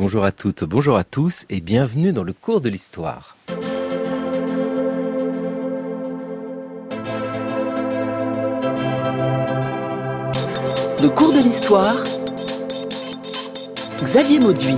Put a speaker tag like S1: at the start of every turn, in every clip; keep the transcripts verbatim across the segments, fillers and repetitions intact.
S1: bonjour à toutes, bonjour à tous et bienvenue dans le cours de l'histoire.
S2: Le cours de l'histoire, Xavier Mauduit.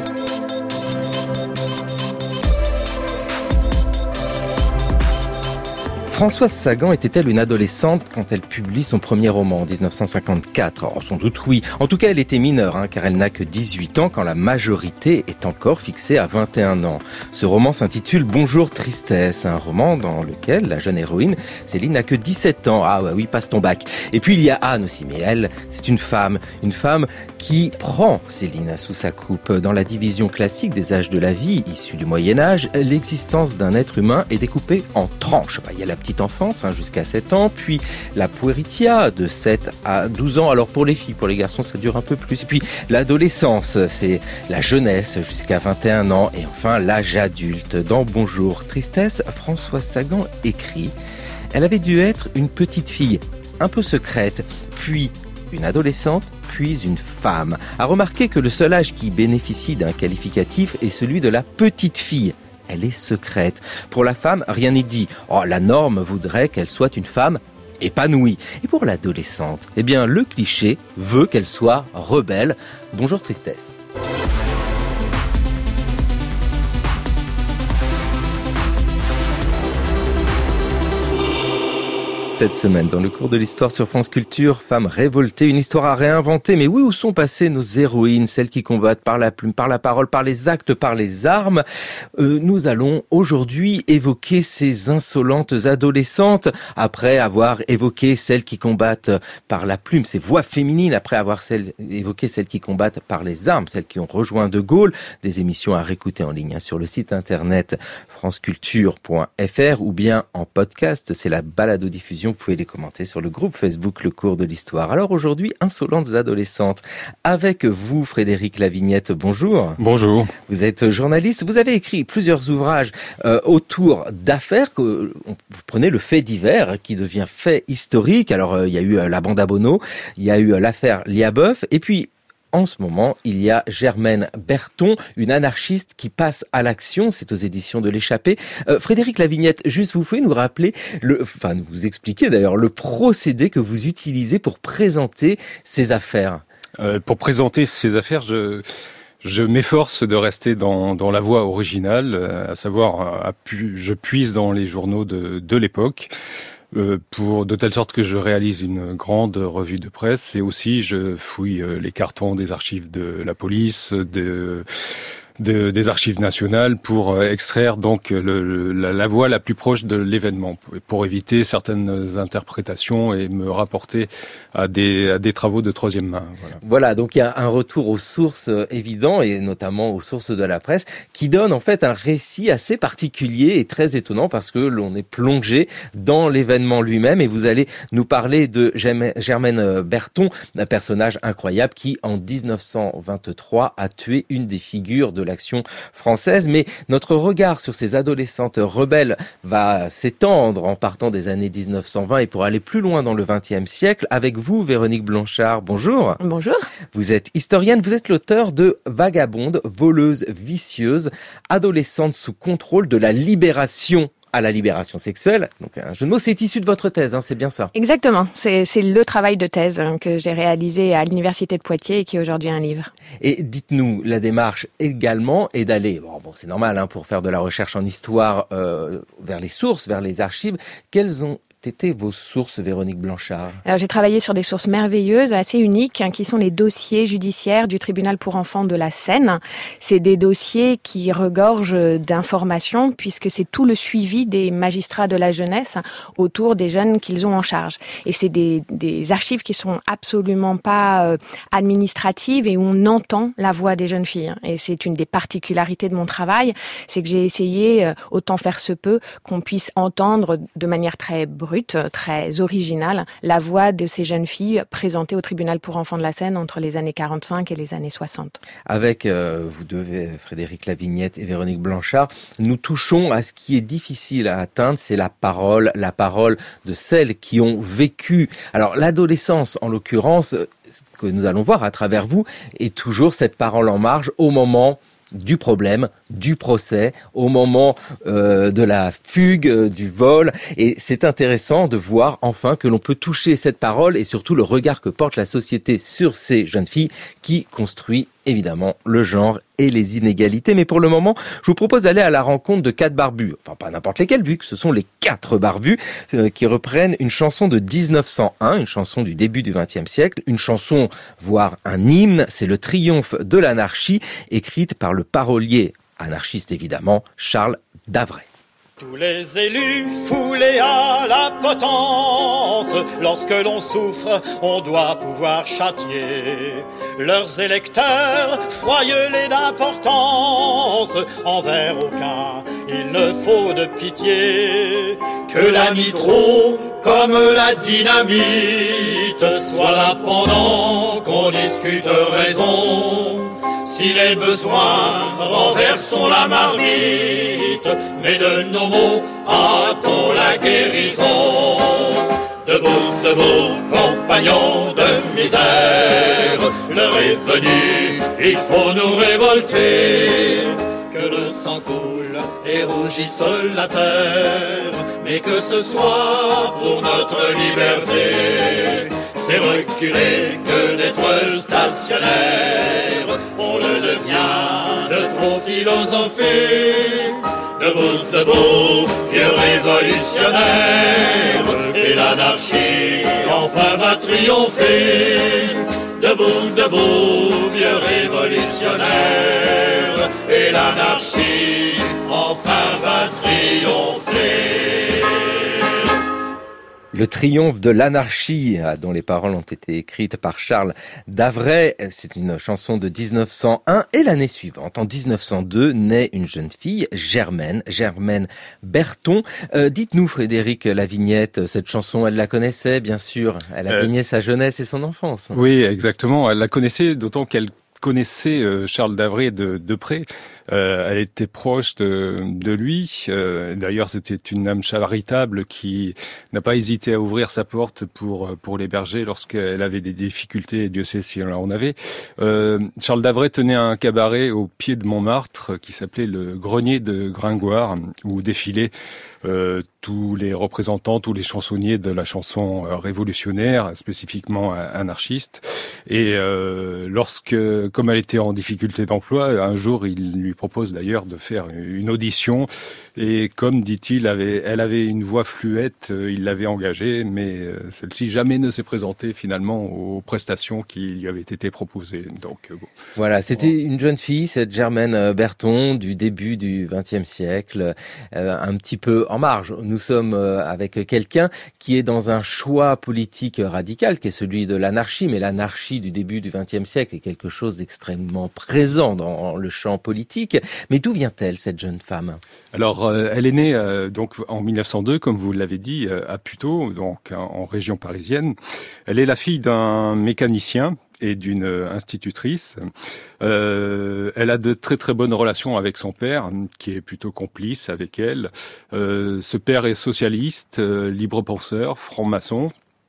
S1: Françoise Sagan était-elle une adolescente quand elle publie son premier roman en dix-neuf cent cinquante-quatre ? Oh, sans doute oui. En tout cas, elle était mineure, hein, car elle n'a que dix-huit ans quand la majorité est encore fixée à vingt et un ans. Ce roman s'intitule « Bonjour Tristesse », un roman dans lequel la jeune héroïne, Céline, n'a que dix-sept ans. Ah ouais, oui, passe ton bac. Et puis il y a Anne aussi, mais elle, c'est une femme. Une femme qui prend Céline sous sa coupe. Dans la division classique des âges de la vie, issue du Moyen-Âge, l'existence d'un être humain est découpée en tranches. Il y a la petite enfance hein, jusqu'à sept ans, puis la puéritia de sept à douze ans. Alors pour les filles, pour les garçons, ça dure un peu plus. Et puis l'adolescence, c'est la jeunesse jusqu'à vingt et un ans. Et enfin l'âge adulte. Dans Bonjour Tristesse, Françoise Sagan écrit « Elle avait dû être une petite fille, un peu secrète, puis une adolescente, puis une femme. » À remarquer que le seul âge qui bénéficie d'un qualificatif est celui de la petite fille. Elle est secrète. Pour la femme, rien n'est dit. Oh, la norme voudrait qu'elle soit une femme épanouie. Et pour l'adolescente, eh bien, le cliché veut qu'elle soit rebelle. Bonjour Tristesse. Cette semaine, dans le cours de l'histoire sur France Culture, Femmes révoltées, une histoire à réinventer. Mais oui, où sont passées nos héroïnes, celles qui combattent par la plume, par la parole, par les actes, par les armes ? euh, Nous allons aujourd'hui évoquer ces insolentes adolescentes, après avoir évoqué celles qui combattent par la plume, ces voix féminines, après avoir celles, évoqué celles qui combattent par les armes, celles qui ont rejoint De Gaulle. Des émissions à réécouter en ligne hein, sur le site internet franceculture point f r ou bien en podcast. C'est la balado-diffusion. Vous pouvez les commenter sur le groupe Facebook Le Cours de l'Histoire. Alors aujourd'hui, insolentes adolescentes. Avec vous, Frédéric Lavignette, bonjour.
S3: Bonjour.
S1: Vous êtes journaliste. Vous avez écrit plusieurs ouvrages euh, autour d'affaires. Que, vous prenez le fait divers qui devient fait historique. Alors euh, il y a eu euh, la bande à Bono, il y a eu euh, l'affaire Liabeuf, et puis en ce moment, il y a Germaine Berton, une anarchiste qui passe à l'action. C'est aux éditions de l'Échappée. Euh, Frédéric Lavignette, juste vous pouvez nous rappeler, le, enfin nous expliquer d'ailleurs le procédé que vous utilisez pour présenter ces affaires.
S3: Euh, pour présenter ces affaires, je... Je m'efforce de rester dans, dans la voie originale, à savoir, à pu, je puise dans les journaux de, de l'époque, euh, pour de telle sorte que je réalise une grande revue de presse, et aussi je fouille les cartons des archives de la police, de... De, des archives nationales pour extraire donc le, la, la voie la plus proche de l'événement, pour éviter certaines interprétations et me rapporter à des, à des travaux de troisième main. Voilà.
S1: Voilà, donc il y a un retour aux sources évident, et notamment aux sources de la presse, qui donne en fait un récit assez particulier et très étonnant parce que l'on est plongé dans l'événement lui-même. Et vous allez nous parler de Germaine Berton, un personnage incroyable qui, en dix-neuf cent vingt-trois, a tué une des figures de l'action française. Mais notre regard sur ces adolescentes rebelles va s'étendre en partant des années dix-neuf cent vingt et pour aller plus loin dans le vingtième siècle. Avec vous, Véronique Blanchard, bonjour.
S4: Bonjour.
S1: Vous êtes historienne, vous êtes l'auteur de Vagabonde, voleuse vicieuse, adolescente sous contrôle de la libération à la libération sexuelle. Donc un jeu de mots, c'est issu de votre thèse, hein, c'est bien ça?
S4: Exactement, c'est, c'est le travail de thèse hein, que j'ai réalisé à l'université de Poitiers et qui est aujourd'hui un livre.
S1: Et dites-nous, la démarche également est d'aller, bon, bon c'est normal hein, pour faire de la recherche en histoire, euh, vers les sources, vers les archives. Quelles ont étaient vos sources, Véronique Blanchard? Alors,
S4: j'ai travaillé sur des sources merveilleuses, assez uniques, hein, qui sont les dossiers judiciaires du tribunal pour enfants de la Seine. C'est des dossiers qui regorgent d'informations, puisque c'est tout le suivi des magistrats de la jeunesse autour des jeunes qu'ils ont en charge. Et c'est des, des archives qui sont absolument pas euh, administratives et où on entend la voix des jeunes filles. Et c'est une des particularités de mon travail, c'est que j'ai essayé, euh, autant faire se peut, qu'on puisse entendre de manière très brute, très originale, la voix de ces jeunes filles présentées au tribunal pour enfants de la Seine entre les années quarante-cinq et les années soixante.
S1: Avec euh, vous deux, Frédéric Lavignette et Véronique Blanchard, nous touchons à ce qui est difficile à atteindre, c'est la parole, la parole de celles qui ont vécu. Alors l'adolescence, en l'occurrence, ce que nous allons voir à travers vous, est toujours cette parole en marge au moment du problème, du procès, au moment euh, de la fugue, euh, du vol. Et c'est intéressant de voir enfin que l'on peut toucher cette parole et surtout le regard que porte la société sur ces jeunes filles qui construit évidemment le genre et les inégalités. Mais pour le moment, je vous propose d'aller à la rencontre de quatre barbus. Enfin, pas n'importe lesquels, vu que ce sont les quatre barbus euh, qui reprennent une chanson de dix-neuf cent un, une chanson du début du vingtième siècle, une chanson, voire un hymne. C'est le triomphe de l'anarchie, écrite par le parolier anarchiste évidemment, Charles Davray.
S5: Tous les élus foulés à la potence, lorsque l'on souffre, on doit pouvoir châtier leurs électeurs, foyelés d'importance, envers aucun il ne faut de pitié. Que la nitro, comme la dynamite, soit là pendant qu'on discute raison. Si les besoins renversons la marmite, mais de nos mots hâtons la guérison. Debout, debout, compagnons de misère, l'heure est venue, il faut nous révolter. Que le sang coule et rougisse la terre, mais que ce soit pour notre liberté. C'est reculer que d'être stationnaire, on le devient de trop philosopher. Debout, debout, vieux révolutionnaire, et l'anarchie enfin va triompher. Debout, debout, vieux révolutionnaire, et l'anarchie enfin va triompher.
S1: Le triomphe de l'anarchie, dont les paroles ont été écrites par Charles Davray, c'est une chanson de dix-neuf cent un. Et l'année suivante, en dix-neuf cent deux, naît une jeune fille, Germaine, Germaine Berton. Euh, dites-nous, Frédéric Lavignette, cette chanson, elle la connaissait, bien sûr. Elle a euh, baigné sa jeunesse et son enfance.
S3: Oui, exactement. Elle la connaissait, d'autant qu'elle connaissait euh, Charles Davray de, de près. Euh, elle était proche de, de lui. Euh, d'ailleurs, c'était une âme charitable qui n'a pas hésité à ouvrir sa porte pour pour l'héberger lorsqu'elle avait des difficultés. Et Dieu sait si elle en avait. Euh, Charles Davray tenait un cabaret au pied de Montmartre qui s'appelait le Grenier de Gringoire, où défilaient euh, tous les représentants, tous les chansonniers de la chanson révolutionnaire, spécifiquement anarchiste. Et euh, lorsque, comme elle était en difficulté d'emploi, un jour, il lui propose d'ailleurs de faire une audition. Et comme, dit-il, avait, elle avait une voix fluette, il l'avait engagée, mais celle-ci jamais ne s'est présentée finalement aux prestations qui lui avaient été proposées. Donc bon.
S1: Voilà, c'était bon. Une jeune fille, cette Germaine Berton, du début du vingtième siècle, euh, un petit peu en marge. Nous sommes avec quelqu'un qui est dans un choix politique radical, qui est celui de l'anarchie, mais l'anarchie du début du vingtième siècle est quelque chose d'extrêmement présent dans le champ politique. Mais d'où vient-elle, cette jeune femme ?
S3: Alors, euh, elle est née euh, donc en mille neuf cent deux, comme vous l'avez dit, euh, à Puteaux, donc en, en région parisienne. Elle est la fille d'un mécanicien et d'une institutrice. Euh, elle a de très très bonnes relations avec son père, qui est plutôt complice avec elle. Euh, ce père est socialiste, euh, libre penseur, franc-maçon.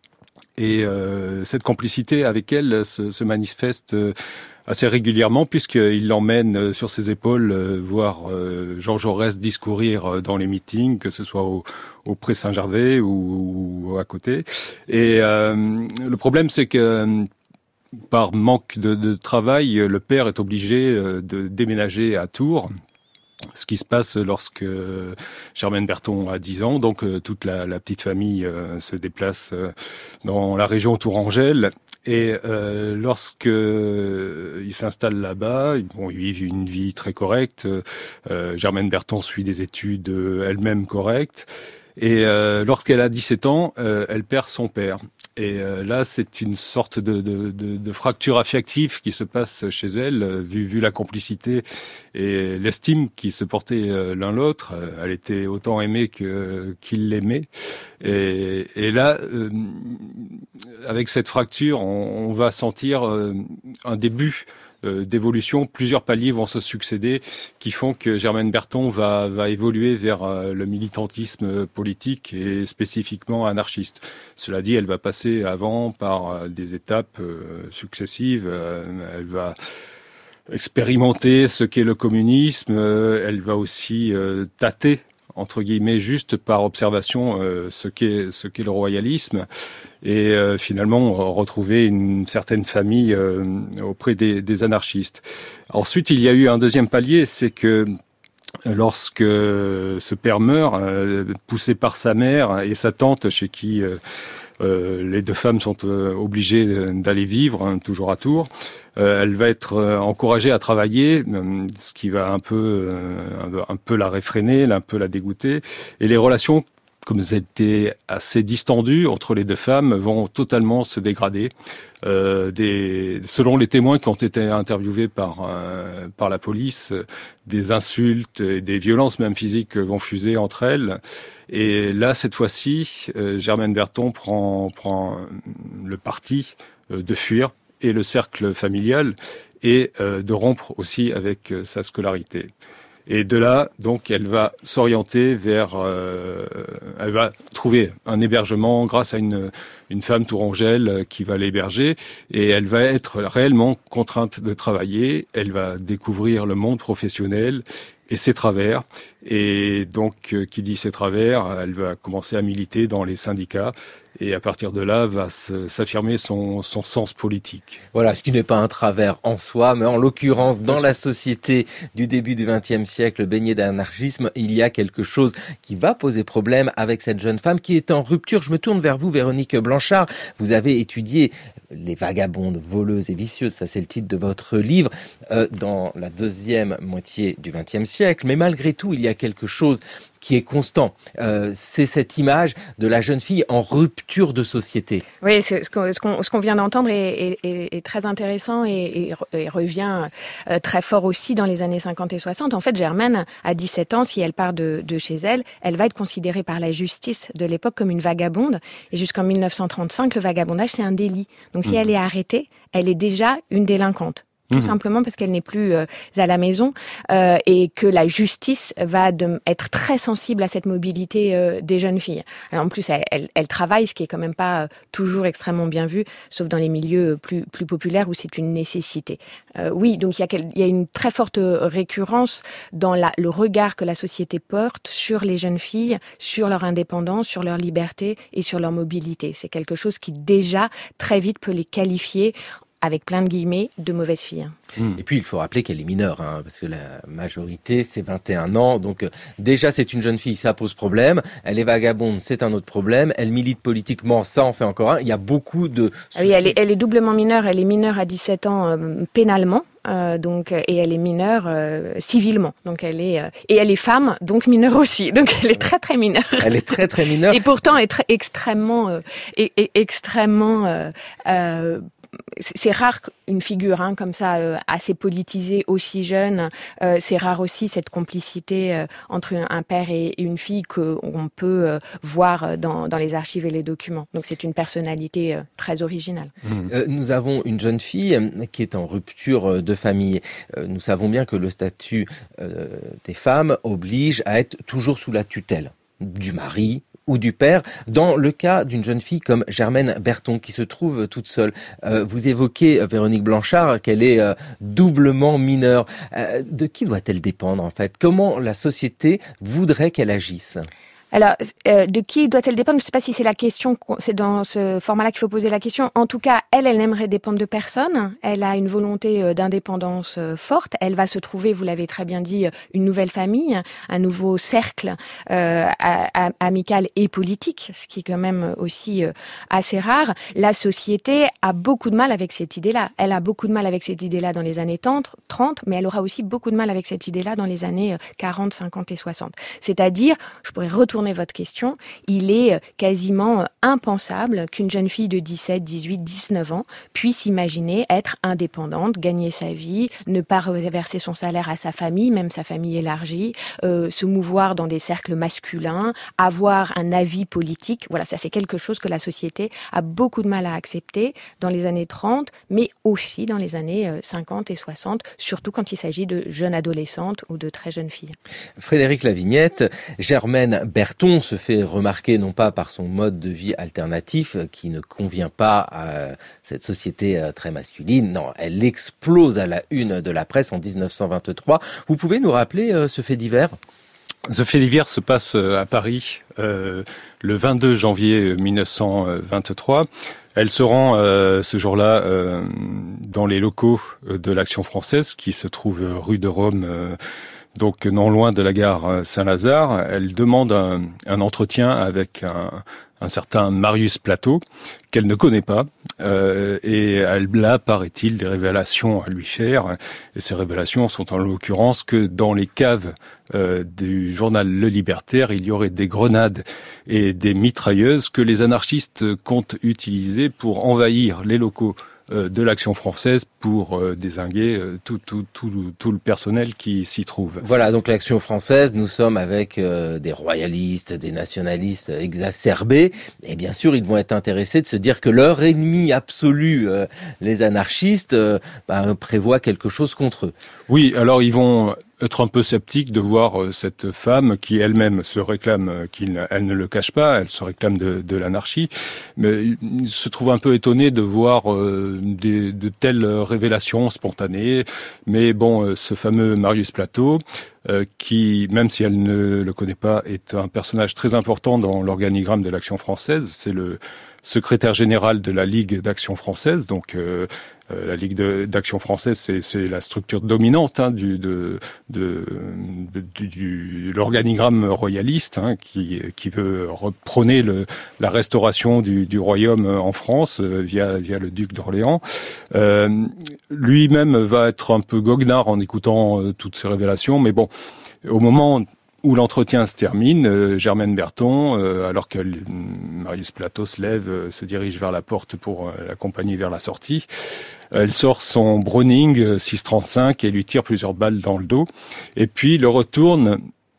S3: Et euh, cette complicité avec elle se, se manifeste euh, assez régulièrement, puisqu'il l'emmène sur ses épaules euh, voir euh, Jean Jaurès discourir dans les meetings, que ce soit au, au Pré Saint-Gervais ou, ou à côté. Et euh, le problème, c'est que par manque de, de travail, le père est obligé de déménager à Tours. Ce qui se passe lorsque Germaine Berton a dix ans, donc toute la, la petite famille euh, se déplace euh, dans la région tourangelle. Et euh, lorsque euh, ils s'installent là-bas, bon, ils vivent une vie très correcte. Euh, Germaine Berton suit des études euh, elle-même correctes. Et euh, lorsqu'elle a dix-sept ans, euh, elle perd son père. Et euh, là, c'est une sorte de, de, de, de fracture affective qui se passe chez elle, euh, vu, vu la complicité et l'estime qui se portaient euh, l'un l'autre. Euh, elle était autant aimée que qu'il l'aimait. Et, et là, euh, avec cette fracture, on, on va sentir euh, un début d'évolution. Plusieurs paliers vont se succéder qui font que Germaine Berton va, va évoluer vers le militantisme politique et spécifiquement anarchiste. Cela dit, elle va passer avant par des étapes successives. Elle va expérimenter ce qu'est le communisme. Euh, elle va aussi euh, tâter, entre guillemets, juste par observation, euh, ce qu'est ce qu'est le royalisme, et euh, finalement retrouver une certaine famille euh, auprès des, des anarchistes. Ensuite, il y a eu un deuxième palier, c'est que lorsque ce père meurt, euh, poussé par sa mère et sa tante, chez qui euh, euh, les deux femmes sont euh, obligées d'aller vivre, hein, toujours à tour, euh, elle va être euh, encouragée à travailler, euh, ce qui va un peu, euh, un peu la réfréner, un peu la dégoûter. Et les relations, comme elles étaient assez distendues entre les deux femmes, vont totalement se dégrader. Euh, des, selon les témoins qui ont été interviewés par euh, par la police, des insultes et des violences même physiques vont fuser entre elles. Et là, cette fois-ci, euh, Germaine Berton prend prend le parti euh, de fuir et le cercle familial et euh, de rompre aussi avec euh, sa scolarité. Et de là, donc, elle va s'orienter vers, euh, elle va trouver un hébergement grâce à une une femme tourangelle qui va l'héberger, et elle va être réellement contrainte de travailler. Elle va découvrir le monde professionnel et ses travers. Et donc, qui dit ses travers, elle va commencer à militer dans les syndicats. Et à partir de là, va s'affirmer son, son sens politique.
S1: Voilà, ce qui n'est pas un travers en soi, mais en l'occurrence, dans la société du début du vingtième siècle, baignée d'anarchisme, il y a quelque chose qui va poser problème avec cette jeune femme qui est en rupture. Je me tourne vers vous, Véronique Blanchard. Vous avez étudié les vagabondes, voleuses et vicieuses, ça c'est le titre de votre livre, euh, dans la deuxième moitié du vingtième siècle. Mais malgré tout, il y a quelque chose qui est constant. Euh, c'est cette image de la jeune fille en rupture de société.
S4: Oui, c'est ce qu'on, ce qu'on, ce qu'on vient d'entendre est, est, est très intéressant et, et, et revient euh, très fort aussi dans les années cinquante et soixante. En fait, Germaine, à dix-sept ans, si elle part de, de chez elle, elle va être considérée par la justice de l'époque comme une vagabonde. Et jusqu'en mille neuf cent trente-cinq, le vagabondage, c'est un délit. Donc, si mmh. elle est arrêtée, elle est déjà une délinquante. Tout mmh. simplement parce qu'elle n'est plus euh, à la maison euh, et que la justice va de, être très sensible à cette mobilité euh, des jeunes filles. Alors en plus, elle, elle, elle travaille, ce qui est quand même pas euh, toujours extrêmement bien vu, sauf dans les milieux plus, plus populaires où c'est une nécessité. Euh, oui, donc il y a, il y a une très forte récurrence dans la, le regard que la société porte sur les jeunes filles, sur leur indépendance, sur leur liberté et sur leur mobilité. C'est quelque chose qui déjà très vite peut les qualifier, avec plein de guillemets, de mauvaises filles.
S1: Et puis, il faut rappeler qu'elle est mineure, hein, parce que la majorité, c'est vingt et un ans. Donc, euh, déjà, c'est une jeune fille, ça pose problème. Elle est vagabonde, c'est un autre problème. Elle milite politiquement, ça en fait encore un. Il y a beaucoup de soucis.
S4: Oui, elle est, elle est doublement mineure. Elle est mineure à dix-sept ans euh, pénalement. Euh, donc, et elle est mineure euh, civilement. Donc, elle est, euh, et elle est femme, donc mineure aussi. Donc, elle est très, très mineure.
S1: Elle est très, très mineure.
S4: Et pourtant, elle est très, extrêmement, euh, et, et extrêmement, euh, euh, c'est rare une figure hein, comme ça euh, assez politisée aussi jeune. Euh, c'est rare aussi cette complicité euh, entre un père et une fille qu'on peut euh, voir dans, dans les archives et les documents. Donc c'est une personnalité euh, très originale.
S1: Mmh. Euh, nous avons une jeune fille qui est en rupture de famille. Euh, nous savons bien que le statut euh, des femmes oblige à être toujours sous la tutelle du mari ou du père. Dans le cas d'une jeune fille comme Germaine Berton qui se trouve toute seule, euh, vous évoquez, Véronique Blanchard, qu'elle est euh, doublement mineure. Euh, de qui doit-elle dépendre en fait ? Comment la société voudrait qu'elle agisse ?
S4: Alors, euh, de qui doit-elle dépendre ? Je ne sais pas si c'est la question, c'est dans ce format-là qu'il faut poser la question. En tout cas, elle, elle n'aimerait dépendre de personne. Elle a une volonté d'indépendance forte. Elle va se trouver, vous l'avez très bien dit, une nouvelle famille, un nouveau cercle euh, amical et politique, ce qui est quand même aussi euh, assez rare. La société a beaucoup de mal avec cette idée-là. Elle a beaucoup de mal avec cette idée-là dans les années trente, mais elle aura aussi beaucoup de mal avec cette idée-là dans les années quarante, cinquante et soixante. C'est-à-dire, je pourrais retourner votre question, il est quasiment impensable qu'une jeune fille de dix-sept, dix-huit, dix-neuf ans puisse imaginer être indépendante, gagner sa vie, ne pas reverser son salaire à sa famille, même sa famille élargie, euh, se mouvoir dans des cercles masculins, avoir un avis politique. Voilà, ça c'est quelque chose que la société a beaucoup de mal à accepter dans les années trente, mais aussi dans les années cinquante et soixante, surtout quand il s'agit de jeunes adolescentes ou de très jeunes filles.
S1: Frédéric Lavignette, Germaine Berton Berton se fait remarquer non pas par son mode de vie alternatif qui ne convient pas à cette société très masculine, non, elle explose à la une de la presse en dix-neuf cent vingt-trois. Vous pouvez nous rappeler ce fait divers ?
S3: Ce fait divers se passe à Paris euh, le vingt-deux janvier mille neuf cent vingt-trois. Elle se rend euh, ce jour-là euh, dans les locaux de l'Action française qui se trouve rue de Rome, euh, donc non loin de la gare Saint-Lazare. Elle demande un, un entretien avec un, un certain Marius Plateau qu'elle ne connaît pas. Euh, et elle a, paraît-il, des révélations à lui faire. Et ces révélations sont en l'occurrence que dans les caves euh, du journal Le Libertaire, il y aurait des grenades et des mitrailleuses que les anarchistes comptent utiliser pour envahir les locaux de l'Action française pour euh, dézinguer euh, tout, tout, tout, tout le personnel qui s'y trouve.
S1: Voilà, donc l'Action française, nous sommes avec euh, des royalistes, des nationalistes exacerbés, et bien sûr, ils vont être intéressés de se dire que leur ennemi absolu, euh, les anarchistes, euh, bah, prévoit quelque chose contre eux.
S3: Oui, alors ils vont être un peu sceptiques de voir euh, cette femme qui elle-même se réclame, euh, qu'elle elle ne le cache pas, elle se réclame de, de l'anarchie, mais ils se trouvent un peu étonnés de voir euh, des, de telles révélations spontanées. Mais bon, euh, ce fameux Marius Plateau, euh, qui, même si elle ne le connaît pas, est un personnage très important dans l'organigramme de l'Action française. C'est le secrétaire général de la Ligue d'Action française, donc euh, euh, la Ligue de, d'Action française, c'est, c'est la structure dominante hein, du, de, de, de, du, du, l'organigramme royaliste hein, qui, qui veut prôner le, la restauration du, du royaume en France euh, via, via le duc d'Orléans. Euh, lui-même va être un peu goguenard en écoutant euh, toutes ces révélations, mais bon, au moment où l'entretien se termine, euh, Germaine Berton, euh, alors que euh, Marius Plateau se lève, euh, se dirige vers la porte pour euh, l'accompagner vers la sortie, elle sort son Browning euh, six trente-cinq et lui tire plusieurs balles dans le dos, et puis le retourne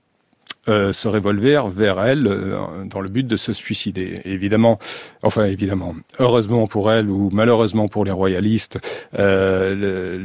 S3: euh, ce revolver vers elle euh, dans le but de se suicider. Et évidemment, enfin évidemment, heureusement pour elle ou malheureusement pour les royalistes, euh,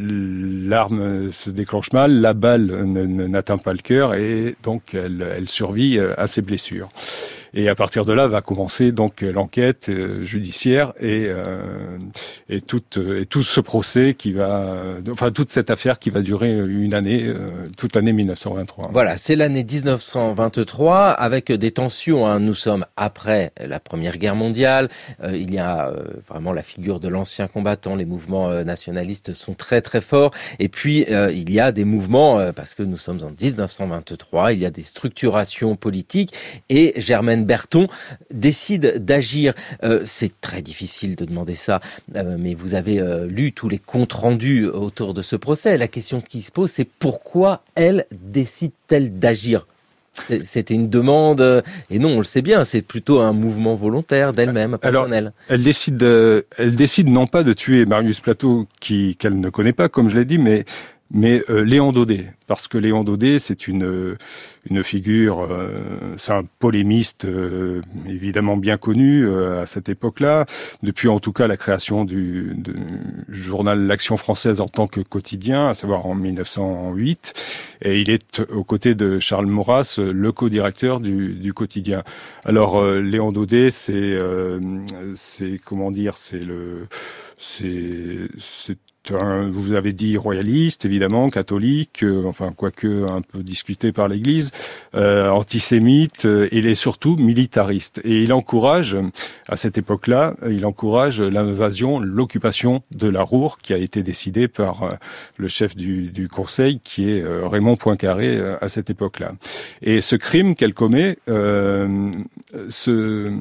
S3: le, l'arme se déclenche mal, la balle ne, ne, n'atteint pas le cœur et donc elle, elle survit à ses blessures. Et à partir de là va commencer donc l'enquête euh, judiciaire et euh, et toute et tout ce procès qui va, enfin toute cette affaire qui va durer une année, euh, toute l'année mille neuf cent vingt-trois.
S1: Voilà, c'est l'année dix-neuf cent vingt-trois avec des tensions. Hein. Nous sommes après la Première Guerre mondiale. Euh, il y a euh, vraiment la figure de l'ancien combattant. Les mouvements euh, nationalistes sont très très forts. Et puis euh, il y a des mouvements euh, parce que nous sommes en dix-neuf cent vingt-trois. Il y a des structurations politiques et Germaine Berton décide d'agir. Euh, c'est très difficile de demander ça, euh, mais vous avez euh, lu tous les comptes rendus autour de ce procès. La question qui se pose, c'est pourquoi elle décide-t-elle d'agir ? C'est, c'était une demande, et non, on le sait bien, c'est plutôt un mouvement volontaire d'elle-même, personnel.
S3: Alors, elle décide, euh, elle décide non pas de tuer Marius Plateau, qui, qu'elle ne connaît pas, comme je l'ai dit, mais mais euh, Léon Daudet, parce que Léon Daudet, c'est une une figure, euh, c'est un polémiste euh, évidemment bien connu euh, à cette époque-là, depuis en tout cas la création du, du journal L'Action française en tant que quotidien, à savoir en mille neuf cent huit, et il est aux côtés de Charles Maurras, le co-directeur du, du quotidien. Alors euh, Léon Daudet, c'est euh, c'est comment dire, c'est le c'est c'est Un, vous avez dit royaliste, évidemment, catholique, euh, enfin quoique un peu discuté par l'Église, euh, antisémite, euh, et il est surtout militariste. Et il encourage, à cette époque-là, il encourage l'invasion, l'occupation de la Roure, qui a été décidée par euh, le chef du, du Conseil, qui est euh, Raymond Poincaré, euh, à cette époque-là. Et ce crime qu'elle commet, euh, ce...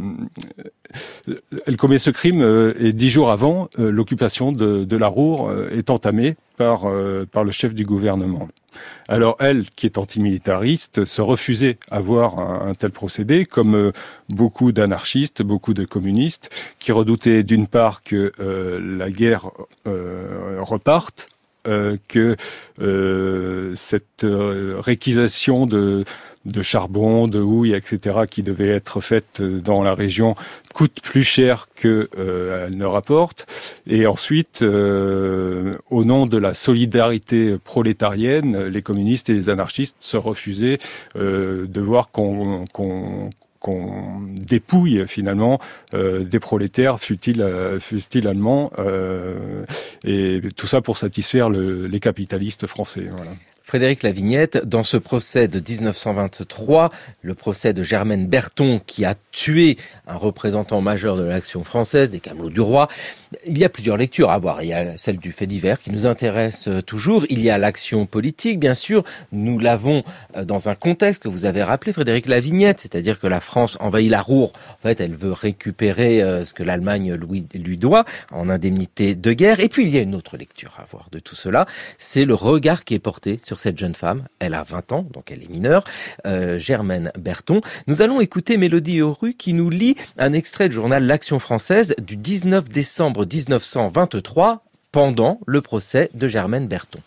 S3: Elle commet ce crime euh, et dix jours avant, euh, l'occupation de, de la Roure euh, est entamée par, euh, par le chef du gouvernement. Alors elle, qui est antimilitariste, se refusait à voir un, un tel procédé, comme euh, beaucoup d'anarchistes, beaucoup de communistes, qui redoutaient d'une part que euh, la guerre euh, reparte, euh, que euh, cette euh, réquisition de de charbon, de houille, et cetera, qui devait être faite dans la région, coûte plus cher que euh, elle ne rapporte. Et ensuite, euh, au nom de la solidarité prolétarienne, les communistes et les anarchistes se refusaient euh, de voir qu'on, qu'on qu'on dépouille finalement euh, des prolétaires, fut-il, euh, fut-il allemands, euh, et tout ça pour satisfaire le, les capitalistes français. Voilà.
S1: Frédéric Lavignette, dans ce procès de dix-neuf cent vingt-trois, le procès de Germaine Berton qui a tué un représentant majeur de l'Action française, des Camelots du Roi, il y a plusieurs lectures à voir. Il y a celle du fait divers qui nous intéresse toujours. Il y a l'action politique, bien sûr. Nous l'avons dans un contexte que vous avez rappelé, Frédéric Lavignette, c'est-à-dire que la France envahit la Ruhr. En fait, elle veut récupérer ce que l'Allemagne lui, lui doit en indemnité de guerre. Et puis, il y a une autre lecture à voir de tout cela. C'est le regard qui est porté sur cette jeune femme. Elle a vingt ans, donc elle est mineure, euh, Germaine Berton. Nous allons écouter Mélodie Auru qui nous lit un extrait du journal L'Action française du dix-neuf décembre dix-neuf cent vingt-trois, pendant le procès de Germaine Berton.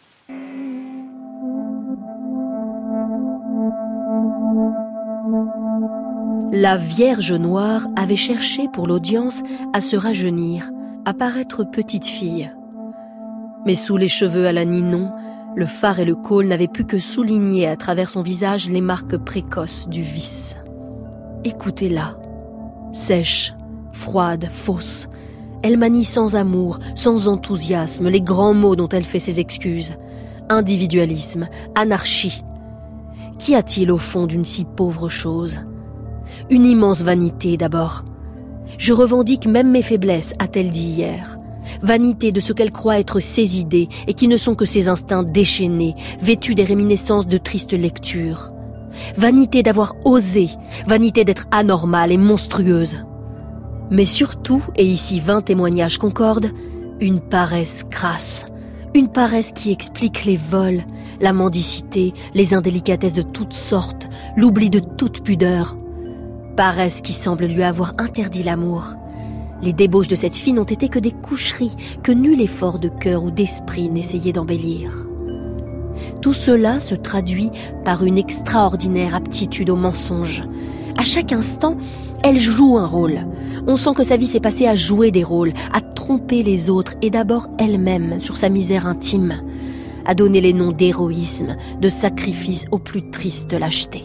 S6: La Vierge Noire avait cherché pour l'audience à se rajeunir, à paraître petite fille. Mais sous les cheveux à la Ninon, le fard et le col n'avaient pu que souligner à travers son visage les marques précoces du vice. Écoutez-la, sèche, froide, fausse. Elle manie sans amour, sans enthousiasme, les grands mots dont elle fait ses excuses. Individualisme, anarchie. Qu'y a-t-il au fond d'une si pauvre chose ? Une immense vanité d'abord. Je revendique même mes faiblesses, a-t-elle dit hier. Vanité de ce qu'elle croit être ses idées et qui ne sont que ses instincts déchaînés, vêtus des réminiscences de tristes lectures. Vanité d'avoir osé, vanité d'être anormale et monstrueuse. Mais surtout, et ici vingt témoignages concordent, une paresse crasse. Une paresse qui explique les vols, la mendicité, les indélicatesses de toutes sortes, l'oubli de toute pudeur. Paresse qui semble lui avoir interdit l'amour. Les débauches de cette fille n'ont été que des coucheries que nul effort de cœur ou d'esprit n'essayait d'embellir. Tout cela se traduit par une extraordinaire aptitude au mensonge. À chaque instant, elle joue un rôle. On sent que sa vie s'est passée à jouer des rôles, à tromper les autres et d'abord elle-même sur sa misère intime, à donner les noms d'héroïsme, de sacrifice aux plus tristes lâchetés.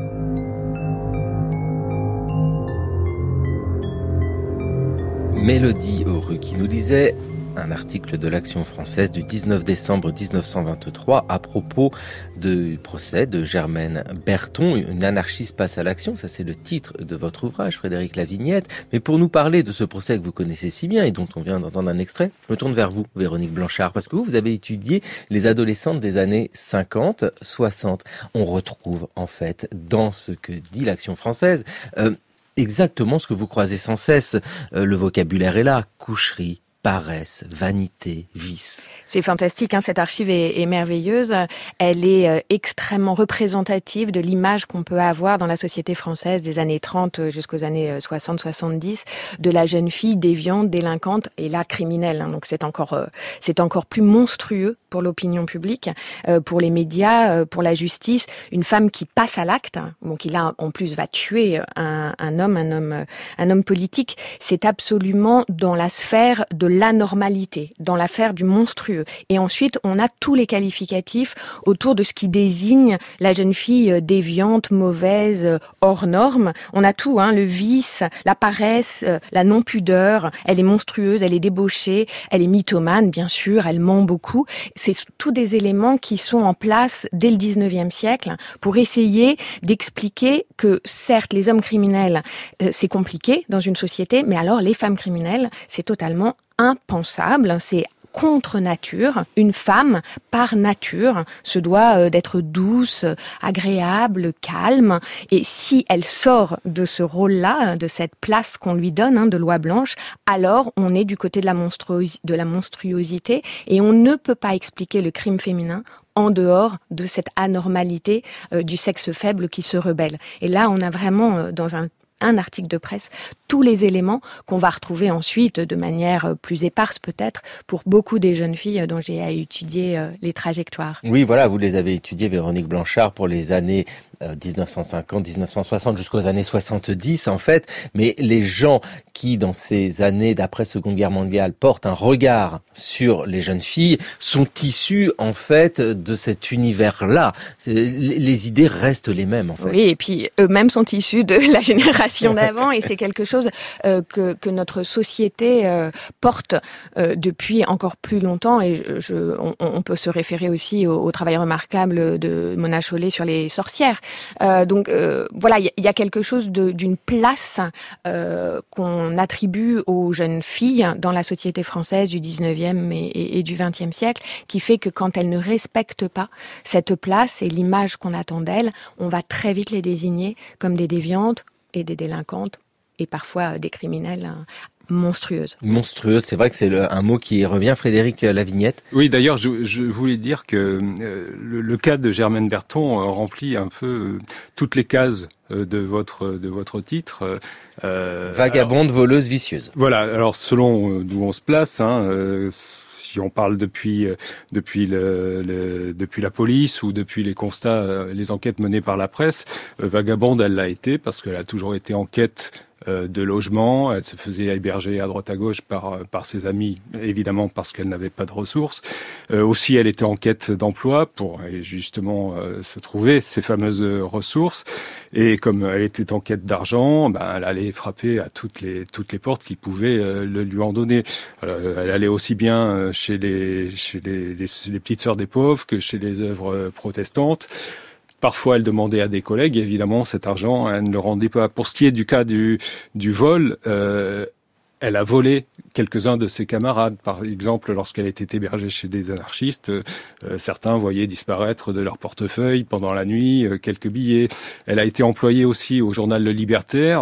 S1: Mélodie Auru qui nous lisait un article de l'Action française du dix-neuf décembre dix-neuf cent vingt-trois à propos du procès de Germaine Berton. Une anarchiste passe à l'action, ça c'est le titre de votre ouvrage, Frédéric Lavignette. Mais pour nous parler de ce procès que vous connaissez si bien et dont on vient d'entendre un extrait, je me tourne vers vous, Véronique Blanchard, parce que vous, vous avez étudié les adolescentes des années cinquante, soixante. On retrouve en fait dans ce que dit l'Action française euh, exactement ce que vous croisez sans cesse. Euh, le vocabulaire est là, coucherie, paresse, vanité, vice.
S4: C'est fantastique, hein, cette archive est, est merveilleuse. Elle est euh, extrêmement représentative de l'image qu'on peut avoir dans la société française des années trente jusqu'aux années soixante soixante-dix de la jeune fille déviante, délinquante et là criminelle. Hein. Donc c'est encore, euh, c'est encore plus monstrueux pour l'opinion publique, euh, pour les médias, euh, pour la justice. Une femme qui passe à l'acte, hein, bon, qui là en plus va tuer un, un homme, un homme, un homme politique. C'est absolument dans la sphère de l'anormalité, dans l'affaire du monstrueux. Et ensuite, on a tous les qualificatifs autour de ce qui désigne la jeune fille déviante, mauvaise, hors norme. On a tout, hein, le vice, la paresse, la non-pudeur. Elle est monstrueuse, elle est débauchée, elle est mythomane, bien sûr, elle ment beaucoup. C'est tous des éléments qui sont en place dès le dix-neuvième siècle pour essayer d'expliquer que, certes, les hommes criminels, euh, c'est compliqué dans une société, mais alors les femmes criminelles, c'est totalement impensable, c'est contre nature. Une femme, par nature, se doit d'être douce, agréable, calme. Et si elle sort de ce rôle-là, de cette place qu'on lui donne, hein, de loi blanche, alors on est du côté de la, monstruos- de la monstruosité et on ne peut pas expliquer le crime féminin en dehors de cette anormalité euh, du sexe faible qui se rebelle. Et là, on a vraiment, euh, dans un un article de presse, tous les éléments qu'on va retrouver ensuite de manière plus éparse peut-être pour beaucoup des jeunes filles dont j'ai à étudier les trajectoires.
S1: Oui, voilà, vous les avez étudiées, Véronique Blanchard, pour les années dix-neuf cent cinquante, dix-neuf cent soixante jusqu'aux années soixante-dix en fait, mais les gens qui dans ces années d'après Seconde Guerre mondiale portent un regard sur les jeunes filles sont issus en fait de cet univers-là. Les idées restent les mêmes en fait.
S4: Oui, et puis eux-mêmes sont issus de la génération d'avant et c'est quelque chose euh, que, que notre société euh, porte euh, depuis encore plus longtemps et je, je, on, on peut se référer aussi au, au travail remarquable de Mona Chollet sur les sorcières. Euh, donc euh, voilà, il y, y a quelque chose de, d'une place euh, qu'on attribue aux jeunes filles dans la société française du dix-neuvième et, et, et du vingtième siècle, qui fait que quand elles ne respectent pas cette place et l'image qu'on attend d'elles, on va très vite les désigner comme des déviantes et des délinquantes et parfois des criminels monstrueuses.
S1: Monstrueuse, c'est vrai que c'est le, un mot qui revient. Frédéric Lavignette.
S3: Oui, d'ailleurs, je, je voulais dire que euh, le, le cas de Germaine Berton euh, remplit un peu euh, toutes les cases euh, de votre de votre titre.
S1: Euh, Vagabonde, alors, voleuse, vicieuse.
S3: Voilà. Alors, selon euh, d'où on se place, hein, euh, si on parle depuis euh, depuis le, le depuis la police ou depuis les constats, euh, les enquêtes menées par la presse, euh, Vagabonde, elle l'a été parce qu'elle a toujours été en quête de logement, elle se faisait héberger à droite à gauche par par ses amis, évidemment parce qu'elle n'avait pas de ressources. Euh, aussi, elle était en quête d'emploi pour justement euh, se trouver ces fameuses ressources. Et comme elle était en quête d'argent, ben elle allait frapper à toutes les toutes les portes qui pouvaient euh, le lui en donner. Euh, elle allait aussi bien chez les chez les, les, les petites sœurs des pauvres que chez les œuvres protestantes. Parfois, elle demandait à des collègues, et évidemment, cet argent, elle ne le rendait pas. Pour ce qui est du cas du, du vol, euh, elle a volé quelques-uns de ses camarades. Par exemple, lorsqu'elle était hébergée chez des anarchistes, euh, certains voyaient disparaître de leur portefeuille pendant la nuit euh, quelques billets. Elle a été employée aussi au journal Le Libertaire,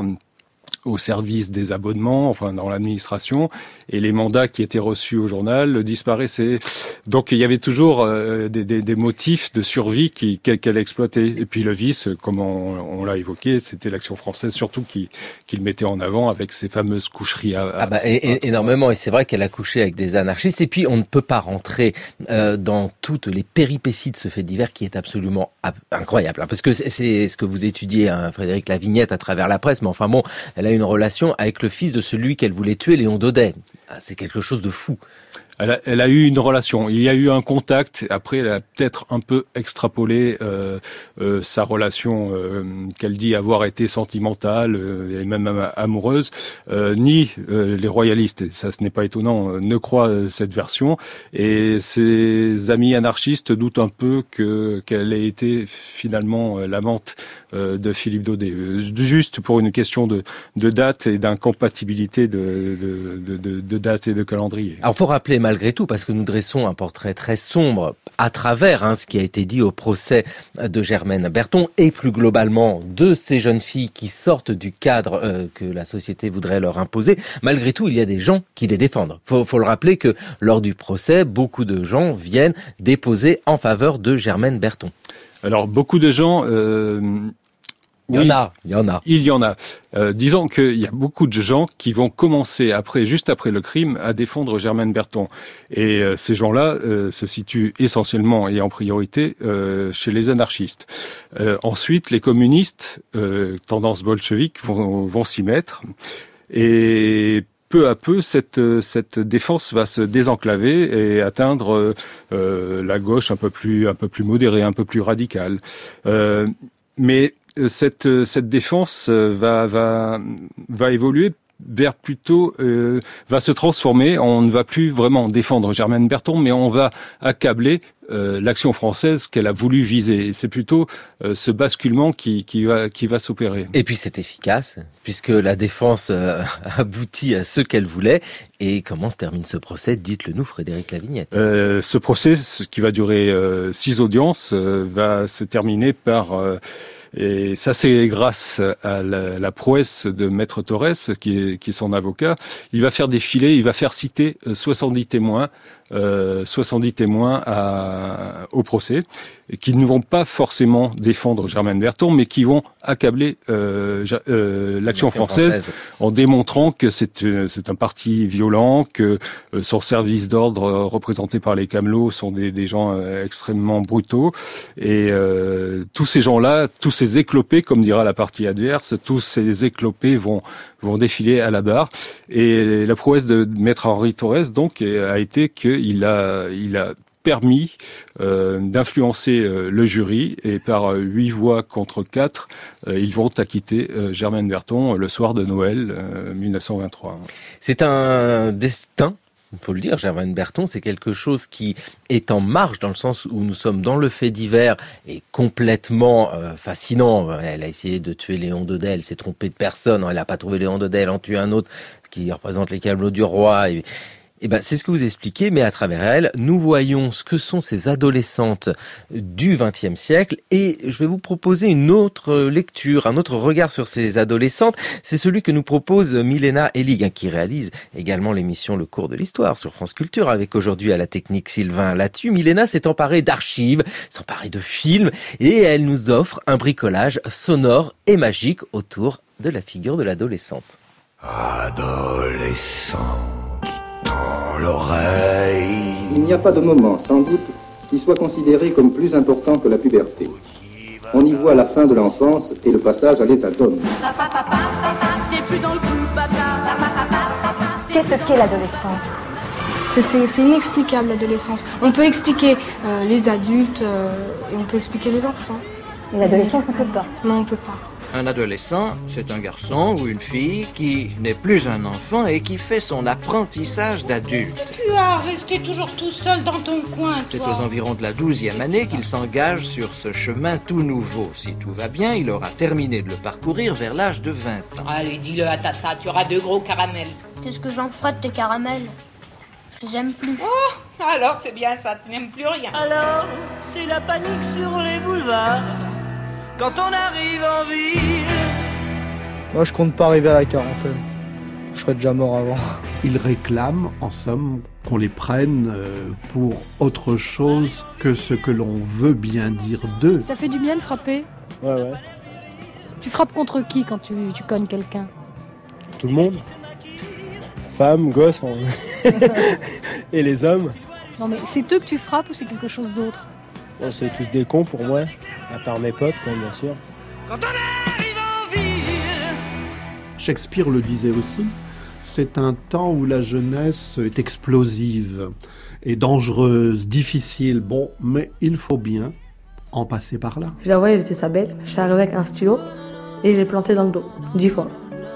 S3: au service des abonnements, enfin dans l'administration, et les mandats qui étaient reçus au journal disparaissaient. Donc il y avait toujours euh, des, des, des motifs de survie qui, qu'elle exploitait. Et puis le vice, comme on, on l'a évoqué, c'était l'Action française surtout qui, qui le mettait en avant avec ses fameuses coucheries. À, à,
S1: ah bah, et, et, énormément, et c'est vrai qu'elle a couché avec des anarchistes. Et puis on ne peut pas rentrer euh, dans toutes les péripéties de ce fait divers qui est absolument incroyable. Hein, parce que c'est, c'est ce que vous étudiez, hein, Frédéric Lavignette, à travers la presse, mais enfin bon, elle a une relation avec le fils de celui qu'elle voulait tuer, Léon Daudet. C'est quelque chose de fou.
S3: Elle a, elle a eu une relation, il y a eu un contact, après elle a peut-être un peu extrapolé euh, euh, sa relation euh, qu'elle dit avoir été sentimentale euh, et même amoureuse. Euh, ni euh, les royalistes, et ça ce n'est pas étonnant, euh, ne croient euh, cette version, et ses amis anarchistes doutent un peu que qu'elle ait été finalement euh, l'amante euh, de Philippe Daudet, euh, juste pour une question de, de date et d'incompatibilité de, de, de, de, de date et de calendrier.
S1: Alors faut rappeler malgré tout, parce que nous dressons un portrait très sombre à travers hein, ce qui a été dit au procès de Germaine Berton et plus globalement de ces jeunes filles qui sortent du cadre euh, que la société voudrait leur imposer. Malgré tout, il y a des gens qui les défendent. Faut, faut le rappeler que lors du procès, beaucoup de gens viennent déposer en faveur de Germaine Berton.
S3: Alors beaucoup de gens... Euh...
S1: Il y oui, en a, il y en a.
S3: Il y en a. Euh, disons qu'il y a beaucoup de gens qui vont commencer après, juste après le crime, à défendre Germaine Berton. Et euh, ces gens-là euh, se situent essentiellement et en priorité euh, chez les anarchistes. Euh, ensuite, les communistes, euh, tendance bolchevique, vont, vont s'y mettre. Et peu à peu, cette, cette défense va se désenclaver et atteindre euh, la gauche un peu plus, un peu plus modérée, un peu plus radicale. Euh, mais Cette, cette défense va, va, va évoluer vers plutôt, euh, va se transformer. On ne va plus vraiment défendre Germaine Berton, mais on va accabler euh, l'action française qu'elle a voulu viser. Et c'est plutôt euh, ce basculement qui, qui va, qui va s'opérer.
S1: Et puis c'est efficace, puisque la défense euh, aboutit à ce qu'elle voulait. Et comment se termine ce procès ? Dites-le nous, Frédéric Lavignette.
S3: Euh, ce procès, qui va durer euh, six audiences, euh, va se terminer par... Euh, Et ça, c'est grâce à la, la prouesse de Maître Torres, qui est, qui est son avocat. Il va faire défiler, il va faire citer soixante-dix témoins, euh, soixante-dix témoins à, au procès. qui ne vont pas forcément défendre Germaine Berton, mais qui vont accabler euh, euh, l'Action française, française en démontrant que c'est, euh, c'est un parti violent, que euh, son service d'ordre euh, représenté par les Camelots sont des, des gens euh, extrêmement brutaux. Et euh, tous ces gens-là, tous ces éclopés, comme dira la partie adverse, tous ces éclopés vont vont défiler à la barre. Et la prouesse de Maître Henri Torres, donc, a été qu'il a il a permis euh, d'influencer euh, le jury, et par euh, huit voix contre quatre, euh, ils vont acquitter euh, Germaine Berton euh, le soir de Noël euh, dix-neuf cent vingt-trois.
S1: C'est un destin, il faut le dire, Germaine Berton, c'est quelque chose qui est en marge, dans le sens où nous sommes dans le fait divers et complètement euh, fascinant. Elle a essayé de tuer Léon Daudet, elle s'est trompée de personne, elle n'a pas trouvé Léon Daudet, elle en tue un autre qui représente les Camelots du roi. Et, Eh ben, c'est ce que vous expliquez, mais à travers elle, nous voyons ce que sont ces adolescentes du vingtième siècle, et je vais vous proposer une autre lecture, un autre regard sur ces adolescentes. C'est celui que nous propose Milena Hellig, qui réalise également l'émission Le Cours de l'Histoire sur France Culture, avec aujourd'hui à la technique Sylvain Latu. Milena s'est emparée d'archives, s'est emparée de films, et elle nous offre un bricolage sonore et magique autour de la figure de l'adolescente.
S7: Adolescent. L'oreille.
S8: Il n'y a pas de moment, sans doute, qui soit considéré comme plus important que la puberté. On y voit la fin de l'enfance et le passage à l'état d'homme.
S9: Qu'est-ce qu'est l'adolescence ?
S10: c'est, c'est, c'est inexplicable, l'adolescence. On peut expliquer euh, les adultes euh, et on peut expliquer les enfants.
S9: Mais l'adolescence, on ne peut pas.
S10: Non, on ne peut pas.
S11: Un adolescent, c'est un garçon ou une fille qui n'est plus un enfant et qui fait son apprentissage d'adulte.
S12: Tu as resté toujours tout seul dans ton coin, toi.
S11: C'est aux environs de la douzième année qu'il s'engage sur ce chemin tout nouveau. Si tout va bien, il aura terminé de le parcourir vers l'âge de vingt ans.
S12: Allez, dis-le à tata, tu auras deux gros caramels.
S13: Qu'est-ce que j'en ferai de tes caramels ? J'aime plus.
S12: Oh, alors c'est bien ça, tu n'aimes plus rien.
S14: Alors, c'est la panique sur les boulevards. Quand on arrive en ville.
S15: Moi, je compte pas arriver à la quarantaine. Je serais déjà mort avant.
S16: Ils réclament, en somme, qu'on les prenne pour autre chose que ce que l'on veut bien dire d'eux.
S17: Ça fait du bien de frapper.
S15: Ouais, ouais.
S17: Tu frappes contre qui quand tu, tu cognes quelqu'un ?
S15: Tout le monde. Femmes, gosses, en... et les hommes.
S17: Non, mais c'est eux que tu frappes ou c'est quelque chose d'autre ?
S15: Bon, c'est tous des cons pour moi, à part mes potes, quand même, bien sûr.
S14: Quand on arrive en ville.
S16: Shakespeare le disait aussi, c'est un temps où la jeunesse est explosive et dangereuse, difficile. Bon, mais il faut bien en passer par là.
S18: Je la voyais, elle faisait sa belle. Je suis arrivée avec un stylo et j'ai planté dans le dos, dix fois.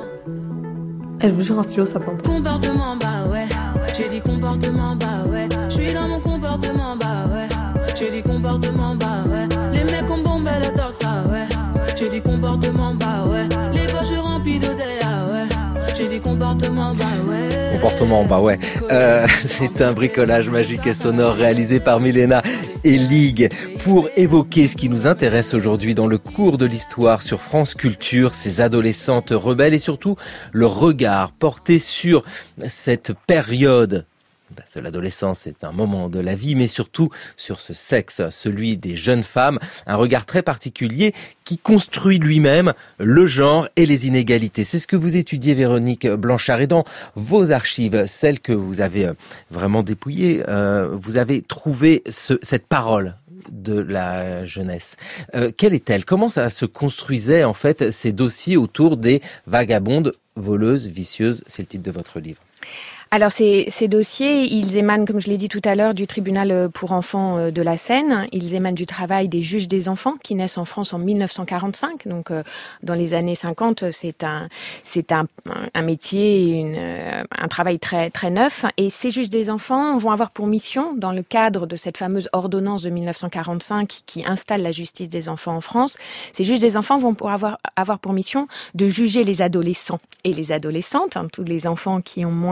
S18: Et je vous jure, un stylo, ça plante.
S19: Comportement, bah ouais. J'ai dit comportement, bah ouais. Je suis dans mon comportement, bah ouais. J'ai dit comportement, bah ouais. Les mecs ont bombé, elle adore ça, ouais. J'ai dit comportement, bah ouais. Les poches remplies d'oseille, ah ouais. J'ai dit comportement, bah ouais.
S1: Comportement, bah ouais. Euh, c'est un bricolage magique et sonore réalisé par Milena Hellig pour évoquer ce qui nous intéresse aujourd'hui dans le cours de l'histoire sur France Culture, ces adolescentes rebelles et surtout le regard porté sur cette période. Parce que l'adolescence, c'est un moment de la vie, mais surtout sur ce sexe, celui des jeunes femmes, un regard très particulier qui construit lui-même le genre et les inégalités. C'est ce que vous étudiez, Véronique Blanchard, et dans vos archives, celles que vous avez vraiment dépouillées, euh, vous avez trouvé ce, cette parole de la jeunesse. Euh, quelle est-elle ? Comment ça se construisait, en fait, ces dossiers autour des vagabondes, voleuses, vicieuses ? C'est le titre de votre livre.
S4: Alors ces, ces dossiers, ils émanent, comme je l'ai dit tout à l'heure, du tribunal pour enfants de la Seine. Ils émanent du travail des juges des enfants qui naissent en France en dix-neuf cent quarante-cinq. Donc euh, dans les années cinquante, c'est un c'est un, un métier, une, un travail très très neuf. Et ces juges des enfants vont avoir pour mission, dans le cadre de cette fameuse ordonnance de dix-neuf cent quarante-cinq qui installe la justice des enfants en France, ces juges des enfants vont pour avoir avoir pour mission de juger les adolescents et les adolescentes, hein, tous les enfants qui ont moins euh,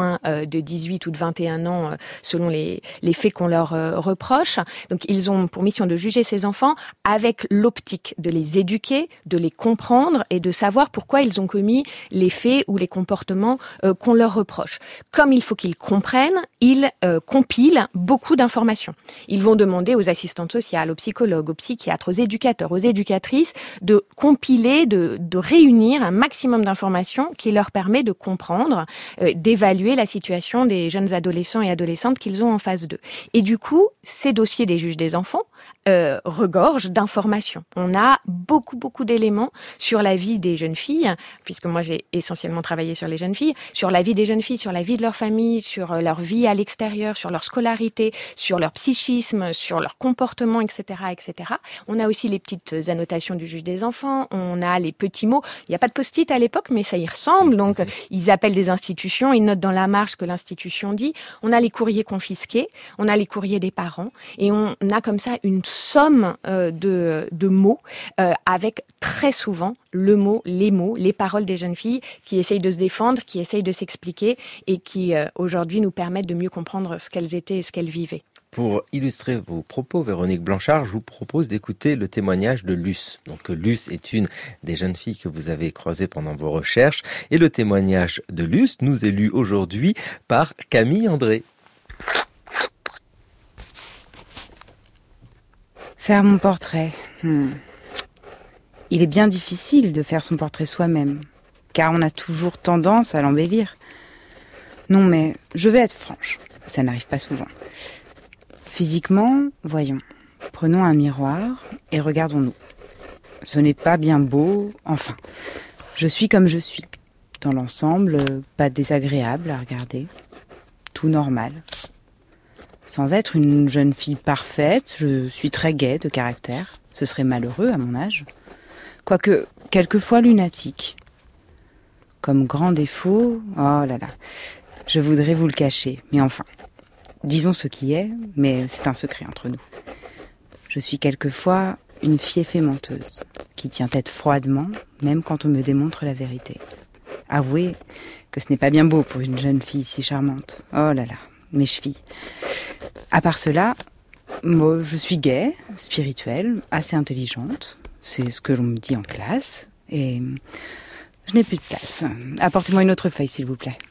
S4: de dix-huit ou de vingt et un ans, selon les, les faits qu'on leur euh, reproche. Donc, ils ont pour mission de juger ces enfants avec l'optique de les éduquer, de les comprendre et de savoir pourquoi ils ont commis les faits ou les comportements euh, qu'on leur reproche. Comme il faut qu'ils comprennent, ils euh, compilent beaucoup d'informations. Ils vont demander aux assistantes sociales, aux psychologues, aux psychiatres, aux éducateurs, aux éducatrices de compiler, de, de réunir un maximum d'informations qui leur permet de comprendre, euh, d'évaluer la situation des jeunes adolescents et adolescentes qu'ils ont en face d'eux. Et du coup, ces dossiers des juges des enfants euh, regorgent d'informations. On a beaucoup, beaucoup d'éléments sur la vie des jeunes filles, puisque moi j'ai essentiellement travaillé sur les jeunes filles, sur la vie des jeunes filles, sur la vie de leur famille, sur leur vie à l'extérieur, sur leur scolarité, sur leur psychisme, sur leur comportement, et cetera, et cetera. On a aussi les petites annotations du juge des enfants, on a les petits mots. Il n'y a pas de post-it à l'époque, mais ça y ressemble. Donc, ils appellent des institutions, ils notent dans la marge ce que l'institution dit. On a les courriers confisqués, on a les courriers des parents, et on a comme ça une somme euh, de, de mots euh, avec très souvent le mot, les mots, les paroles des jeunes filles qui essayent de se défendre, qui essayent de s'expliquer et qui euh, aujourd'hui nous permettent de mieux comprendre ce qu'elles étaient et ce qu'elles vivaient.
S1: Pour illustrer vos propos, Véronique Blanchard, je vous propose d'écouter le témoignage de Luce. Donc Luce est une des jeunes filles que vous avez croisées pendant vos recherches. Et le témoignage de Luce nous est lu aujourd'hui par Camille André.
S7: Faire mon portrait. Hmm. Il est bien difficile de faire son portrait soi-même, car on a toujours tendance à l'embellir. Non mais, je vais être franche, ça n'arrive pas souvent. Physiquement, voyons, prenons un miroir et regardons-nous. Ce n'est pas bien beau, enfin, je suis comme je suis. Dans l'ensemble, pas désagréable à regarder, tout normal. Sans être une jeune fille parfaite, je suis très gaie de caractère, ce serait malheureux à mon âge. Quoique, quelquefois lunatique. Comme grand défaut, oh là là, je voudrais vous le cacher, mais enfin... Disons ce qui est, mais c'est un secret entre nous. Je suis quelquefois une fieffée menteuse, qui tient tête froidement, même quand on me démontre la vérité. Avouez que ce n'est pas bien beau pour une jeune fille si charmante. Oh là là, mes chevilles. À part cela, moi, je suis gaie, spirituelle, assez intelligente. C'est ce que l'on me dit en classe. Et je n'ai plus de place. Apportez-moi une autre feuille, s'il vous plaît.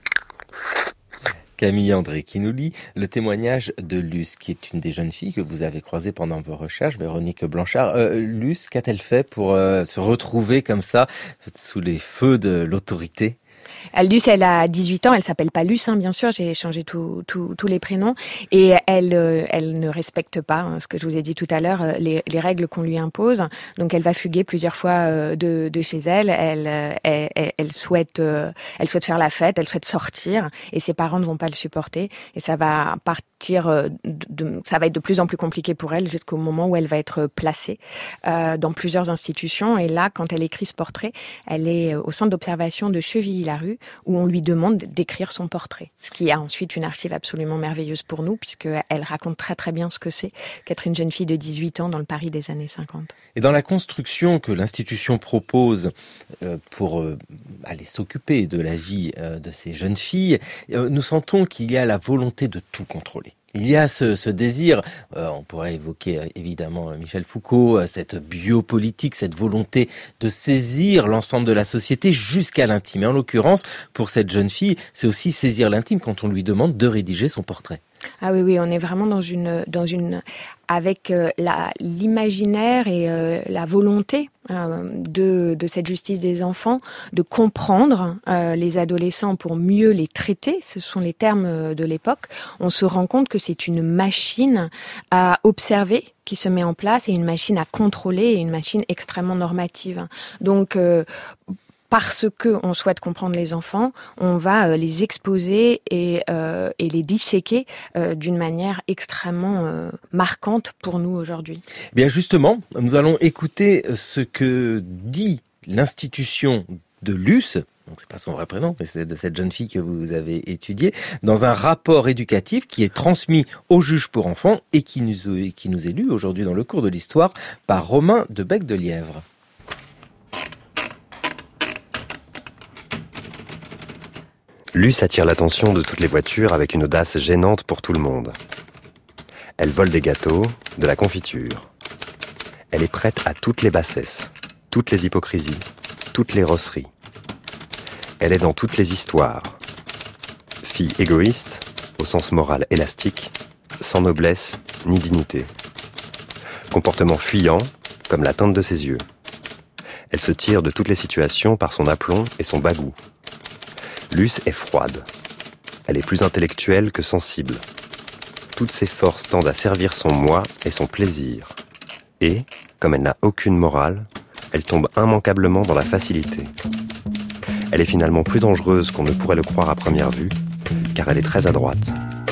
S1: Camille André qui nous lit le témoignage de Luce, qui est une des jeunes filles que vous avez croisées pendant vos recherches, Véronique Blanchard. Euh, Luce, qu'a-t-elle fait pour euh, se retrouver comme ça, sous les feux de l'autorité ?
S4: Luce, elle a dix-huit ans, elle s'appelle pas Luce, hein, bien sûr, j'ai changé tous tout, tout les prénoms, et elle, euh, elle ne respecte pas, hein, ce que je vous ai dit tout à l'heure, les, les règles qu'on lui impose. Donc elle va fuguer plusieurs fois euh, de, de chez elle, elle, elle, elle, elle, souhaite, euh, elle souhaite faire la fête, elle souhaite sortir, et ses parents ne vont pas le supporter, et ça va partir, euh, de, de, ça va être de plus en plus compliqué pour elle jusqu'au moment où elle va être placée euh, dans plusieurs institutions. Et là, quand elle écrit ce portrait, elle est au centre d'observation de Chevilly-la-Rue, où on lui demande d'écrire son portrait. Ce qui a ensuite une archive absolument merveilleuse pour nous, puisqu'elle raconte très très bien ce que c'est qu'être une jeune fille de dix-huit ans dans le Paris des années cinquante.
S1: Et dans la construction que l'institution propose euh, pour euh, aller s'occuper de la vie euh, de ces jeunes filles, euh, nous sentons qu'il y a la volonté de tout contrôler. Il y a ce, ce désir, euh, on pourrait évoquer euh, évidemment Michel Foucault, euh, cette biopolitique, cette volonté de saisir l'ensemble de la société jusqu'à l'intime. Et en l'occurrence, pour cette jeune fille, c'est aussi saisir l'intime quand on lui demande de rédiger son portrait.
S4: Ah oui, oui, on est vraiment dans une, dans une, avec euh, la, l'imaginaire et euh, la volonté euh, de, de cette justice des enfants de comprendre euh, les adolescents pour mieux les traiter. Ce sont les termes de l'époque. On se rend compte que c'est une machine à observer qui se met en place et une machine à contrôler et une machine extrêmement normative. Donc, euh, parce que on souhaite comprendre les enfants, on va euh, les exposer et, euh, et les disséquer euh, d'une manière extrêmement euh, marquante pour nous aujourd'hui.
S1: Bien justement, nous allons écouter ce que dit l'institution de Luce. Donc c'est pas son vrai prénom, mais c'est de cette jeune fille que vous avez étudiée, dans un rapport éducatif qui est transmis au juge pour enfants et qui nous, qui nous est lu aujourd'hui dans le cours de l'histoire par Romain de Bec-de-Lièvre.
S20: Luce attire l'attention de toutes les voitures avec une audace gênante pour tout le monde. Elle vole des gâteaux, de la confiture. Elle est prête à toutes les bassesses, toutes les hypocrisies, toutes les rosseries. Elle est dans toutes les histoires. Fille égoïste, au sens moral élastique, sans noblesse ni dignité. Comportement fuyant, comme la teinte de ses yeux. Elle se tire de toutes les situations par son aplomb et son bagout. Luce est froide. Elle est plus intellectuelle que sensible. Toutes ses forces tendent à servir son moi et son plaisir. Et, comme elle n'a aucune morale, elle tombe immanquablement dans la facilité. Elle est finalement plus dangereuse qu'on ne pourrait le croire à première vue, car elle est très adroite.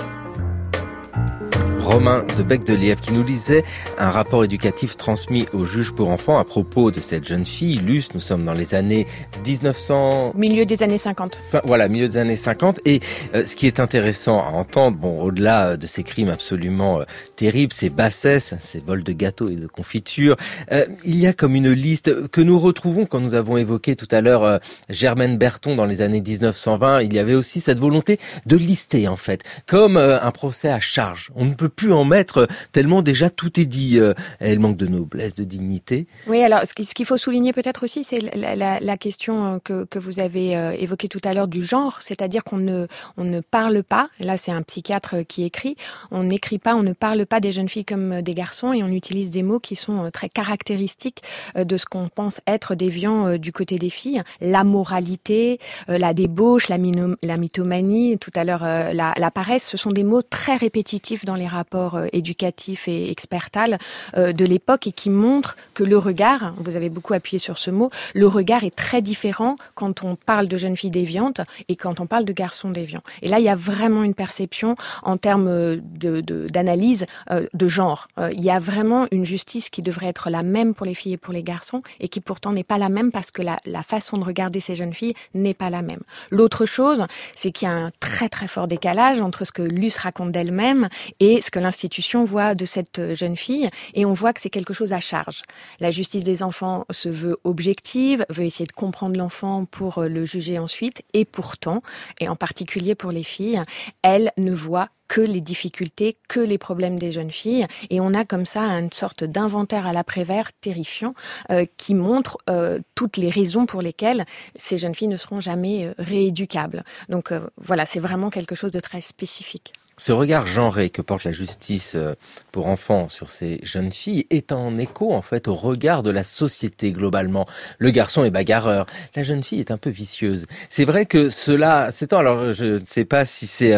S1: Romain de Becq-de-Lièvre qui nous lisait un rapport éducatif transmis au juge pour enfants à propos de cette jeune fille, Luce. Nous sommes dans les années dix-neuf cents...
S4: Milieu des années cinquante.
S1: Voilà, milieu des années cinquante. Et euh, ce qui est intéressant à entendre, bon, au-delà de ces crimes absolument euh, terribles, ces bassesses, ces vols de gâteaux et de confitures, euh, il y a comme une liste que nous retrouvons quand nous avons évoqué tout à l'heure euh, Germaine Berton dans les années dix-neuf cent vingt. Il y avait aussi cette volonté de lister, en fait, comme euh, un procès à charge. On ne peut plus en mettre tellement déjà tout est dit. Euh, elle manque de noblesse, de dignité.
S4: Oui, alors ce qu'il faut souligner peut-être aussi, c'est la, la, la question que, que vous avez euh, évoquée tout à l'heure du genre, c'est-à-dire qu'on ne, on ne parle pas, là c'est un psychiatre qui écrit, on n'écrit pas, on ne parle pas des jeunes filles comme des garçons et on utilise des mots qui sont très caractéristiques de ce qu'on pense être déviant du côté des filles. La moralité, la débauche, la, mino, la mythomanie, tout à l'heure la, la paresse, ce sont des mots très répétitifs dans les rapports éducatifs et expertales de l'époque et qui montrent que le regard, vous avez beaucoup appuyé sur ce mot, le regard est très différent quand on parle de jeunes filles déviantes et quand on parle de garçons déviants. Et là, il y a vraiment une perception en termes de, de, d'analyse euh, de genre. Euh, il y a vraiment une justice qui devrait être la même pour les filles et pour les garçons et qui pourtant n'est pas la même parce que la, la façon de regarder ces jeunes filles n'est pas la même. L'autre chose, c'est qu'il y a un très très fort décalage entre ce que Luce raconte d'elle-même et ce que l'institution voit de cette jeune fille, et on voit que c'est quelque chose à charge. La justice des enfants se veut objective, veut essayer de comprendre l'enfant pour le juger ensuite, et pourtant, et en particulier pour les filles, elle ne voit que les difficultés, que les problèmes des jeunes filles. Et on a comme ça une sorte d'inventaire à l'après-vert terrifiant euh, qui montre euh, toutes les raisons pour lesquelles ces jeunes filles ne seront jamais euh, rééducables. Donc euh, voilà, c'est vraiment quelque chose de très spécifique.
S1: Ce regard genré que porte la justice pour enfants sur ces jeunes filles est en écho, en fait, au regard de la société globalement. Le garçon est bagarreur, la jeune fille est un peu vicieuse. C'est vrai que cela s'étend. Alors, je ne sais pas si c'est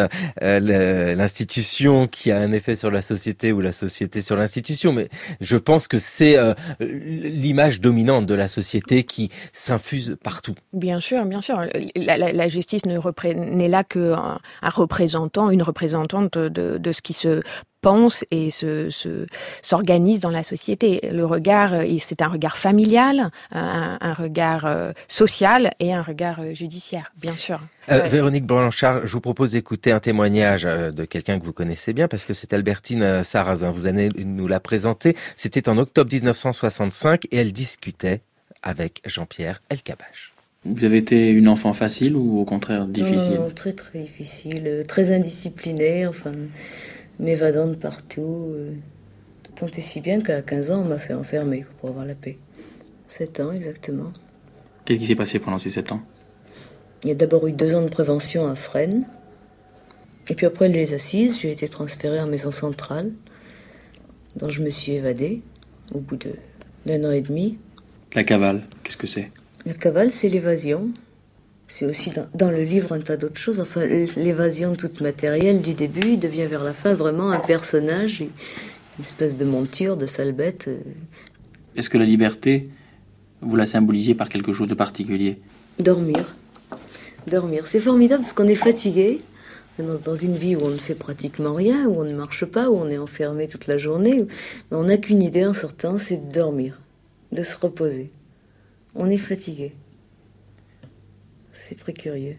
S1: euh, l'institution qui a un effet sur la société ou la société sur l'institution, mais je pense que c'est euh, l'image dominante de la société qui s'infuse partout.
S4: Bien sûr, bien sûr. La, la, la justice ne repré- n'est là qu'un un représentant, une représentante De, de, de ce qui se pense et se, se, s'organise dans la société. Le regard, c'est un regard familial, un, un regard social et un regard judiciaire, bien sûr.
S1: Euh, ouais. Véronique Blanchard, je vous propose d'écouter un témoignage de quelqu'un que vous connaissez bien, parce que c'est Albertine Sarrazin. Vous allez nous la présenter. C'était en octobre dix-neuf cent soixante-cinq et elle discutait avec Jean-Pierre Elkabbach.
S21: Vous avez été une enfant facile ou au contraire difficile ?
S22: Non, très très difficile, très indisciplinée, enfin, m'évadant de partout. Euh, tant et si bien qu'à quinze ans, on m'a fait enfermer pour avoir la paix. sept ans exactement.
S21: Qu'est-ce qui s'est passé pendant ces sept ans ?
S22: Il y a d'abord eu deux ans de prévention à Fresnes. Et puis après les assises, j'ai été transférée en maison centrale, dont je me suis évadée au bout de, d'un an et demi.
S21: La cavale, qu'est-ce que c'est ?
S22: La cavale, c'est l'évasion. C'est aussi dans, dans le livre un tas d'autres choses. Enfin, l'évasion toute matérielle du début devient vers la fin vraiment un personnage, une espèce de monture, de sale bête.
S21: Est-ce que la liberté, vous la symbolisiez par quelque chose de particulier ?
S22: Dormir. Dormir. C'est formidable parce qu'on est fatigué dans, dans une vie où on ne fait pratiquement rien, où on ne marche pas, où on est enfermé toute la journée. Mais on n'a qu'une idée en sortant, c'est de dormir, de se reposer. On est fatigué. C'est très curieux.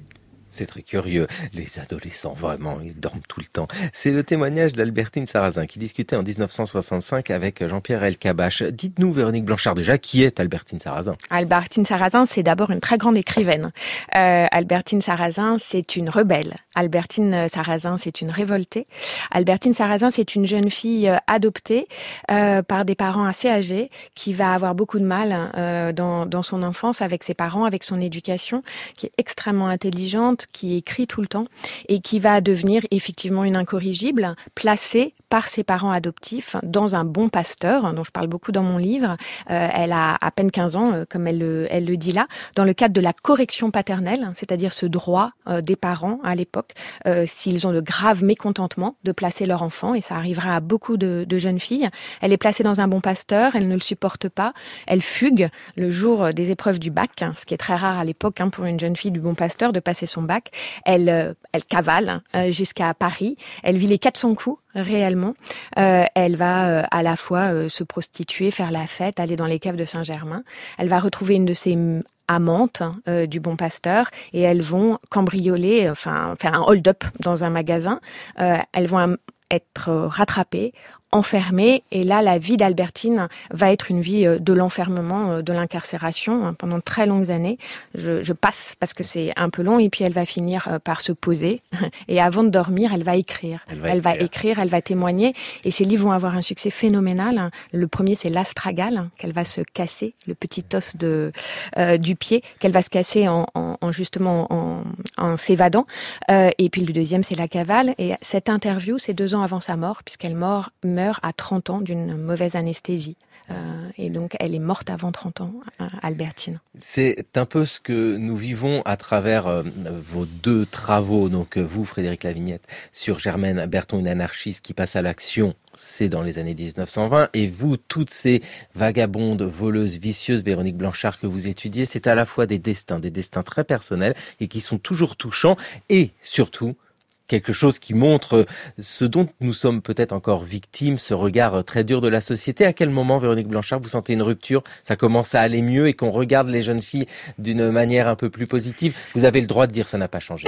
S1: C'est très curieux. Les adolescents, vraiment, ils dorment tout le temps. C'est le témoignage d'Albertine Sarrazin qui discutait en dix-neuf cent soixante-cinq avec Jean-Pierre Elkabbach. Dites-nous, Véronique Blanchard, déjà, qui est Albertine Sarrazin ?
S4: Albertine Sarrazin, c'est d'abord une très grande écrivaine. Euh, Albertine Sarrazin, c'est une rebelle. Albertine Sarrazin, c'est une révoltée. Albertine Sarrazin, c'est une jeune fille adoptée euh, par des parents assez âgés qui va avoir beaucoup de mal euh, dans, dans son enfance avec ses parents, avec son éducation, qui est extrêmement intelligente, qui écrit tout le temps et qui va devenir effectivement une incorrigible, placée par ses parents adoptifs dans un bon pasteur, dont je parle beaucoup dans mon livre. Euh, elle a à peine quinze ans, euh, comme elle le, elle le dit là, dans le cadre de la correction paternelle, c'est-à-dire ce droit euh, des parents à l'époque, euh, s'ils ont de graves mécontentements, de placer leur enfant, et ça arrivera à beaucoup de, de jeunes filles. Elle est placée dans un bon pasteur, elle ne le supporte pas, elle fugue le jour des épreuves du bac, hein, ce qui est très rare à l'époque hein, pour une jeune fille du bon pasteur de passer son bac. Elle, euh, elle cavale euh, jusqu'à Paris, elle vit les quatre cents coups réellement. Euh, elle va euh, à la fois euh, se prostituer, faire la fête, aller dans les caves de Saint-Germain. Elle va retrouver une de ses amantes euh, du bon pasteur et elles vont cambrioler, enfin faire un hold-up dans un magasin. Euh, elles vont être rattrapées, enfermée, et là la vie d'Albertine va être une vie de l'enfermement, de l'incarcération pendant très longues années. Je, je passe parce que c'est un peu long, et puis elle va finir par se poser et avant de dormir elle va écrire. Elle va, elle écrire. va écrire, elle va témoigner, et ses livres vont avoir un succès phénoménal. Le premier, c'est l'astragale qu'elle va se casser, le petit os de euh, du pied qu'elle va se casser en, en, en justement en, en s'évadant. Euh, et puis le deuxième, c'est la cavale. Et cette interview, c'est deux ans avant sa mort, puisqu'elle meurt meurt à trente ans d'une mauvaise anesthésie. Euh, et donc, elle est morte avant trente ans, Albertine.
S1: C'est un peu ce que nous vivons à travers euh, vos deux travaux. Donc, vous, Frédéric Lavignette, sur Germaine Berton, une anarchiste qui passe à l'action, c'est dans les années dix-neuf cent vingt. Et vous, toutes ces vagabondes, voleuses, vicieuses, Véronique Blanchard, que vous étudiez, c'est à la fois des destins, des destins très personnels et qui sont toujours touchants, et surtout, quelque chose qui montre ce dont nous sommes peut-être encore victimes, ce regard très dur de la société. À quel moment, Véronique Blanchard, vous sentez une rupture, ça commence à aller mieux et qu'on regarde les jeunes filles d'une manière un peu plus positive? Vous avez le droit de dire ça n'a pas changé.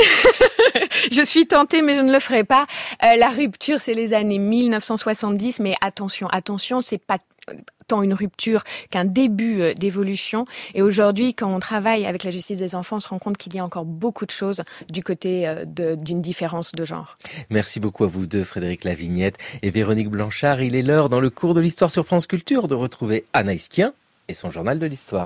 S4: Je suis tentée, mais je ne le ferai pas. Euh, la rupture, c'est les années mille neuf cent soixante-dix, mais attention, attention, c'est pas tant une rupture qu'un début d'évolution. Et aujourd'hui, quand on travaille avec la justice des enfants, on se rend compte qu'il y a encore beaucoup de choses du côté de, d'une différence de genre.
S1: Merci beaucoup à vous deux, Frédéric Lavignette et Véronique Blanchard. Il est l'heure, dans le cours de l'histoire sur France Culture, de retrouver Anaïs Kien et son journal de l'histoire.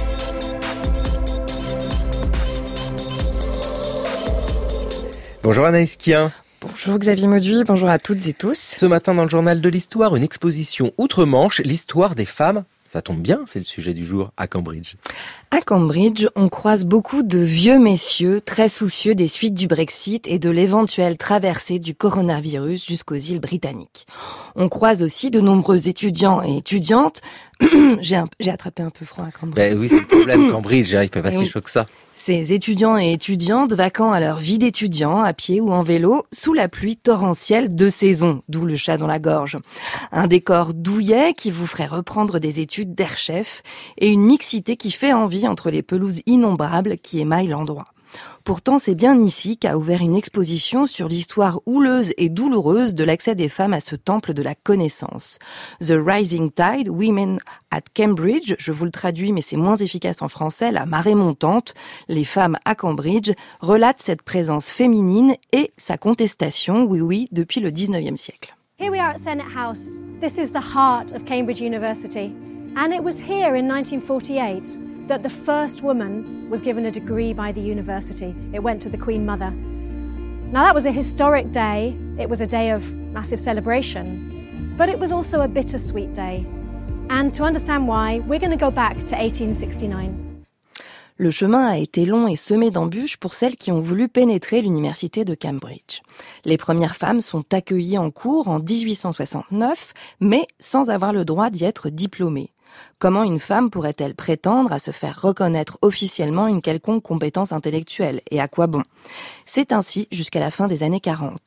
S1: Bonjour Anaïs Kien.
S2: Bonjour Xavier Mauduit, bonjour à toutes et tous.
S1: Ce matin dans le journal de l'histoire, une exposition outre-Manche, l'histoire des femmes. Ça tombe bien, c'est le sujet du jour à Cambridge.
S2: À Cambridge, on croise beaucoup de vieux messieurs très soucieux des suites du Brexit et de l'éventuelle traversée du coronavirus jusqu'aux îles britanniques. On croise aussi de nombreux étudiants et étudiantes. j'ai, un, j'ai attrapé un peu froid à Cambridge.
S1: Ben oui, c'est le problème, Cambridge, il fait pas si chaud que ça.
S2: Ces étudiants et étudiantes vaquant à leur vie d'étudiant, à pied ou en vélo, sous la pluie torrentielle de saison, d'où le chat dans la gorge. Un décor douillet qui vous ferait reprendre des études d'air chef et une mixité qui fait envie entre les pelouses innombrables qui émaillent l'endroit. Pourtant, c'est bien ici qu'a ouvert une exposition sur l'histoire houleuse et douloureuse de l'accès des femmes à ce temple de la connaissance. The Rising Tide, Women at Cambridge, je vous le traduis mais c'est moins efficace en français, la marée montante, les femmes à Cambridge, relate cette présence féminine et sa contestation, oui oui, depuis le dix-neuvième siècle.
S9: Here we are at Senate House. This is the heart of Cambridge University. And it was here in nineteen forty-eight that the first woman was given a degree by the university. It went to the Queen Mother. Now that was a historic day. It was a day of massive celebration. But it was also a bittersweet day. And to understand why, we're going to go back to eighteen sixty-nine.
S2: Le chemin a été long et semé d'embûches pour celles qui ont voulu pénétrer l'université de Cambridge. Les premières femmes sont accueillies en cours en dix-huit cent soixante-neuf, mais sans avoir le droit d'y être diplômée. Comment une femme pourrait-elle prétendre à se faire reconnaître officiellement une quelconque compétence intellectuelle, et à quoi bon? C'est ainsi jusqu'à la fin des années quarante.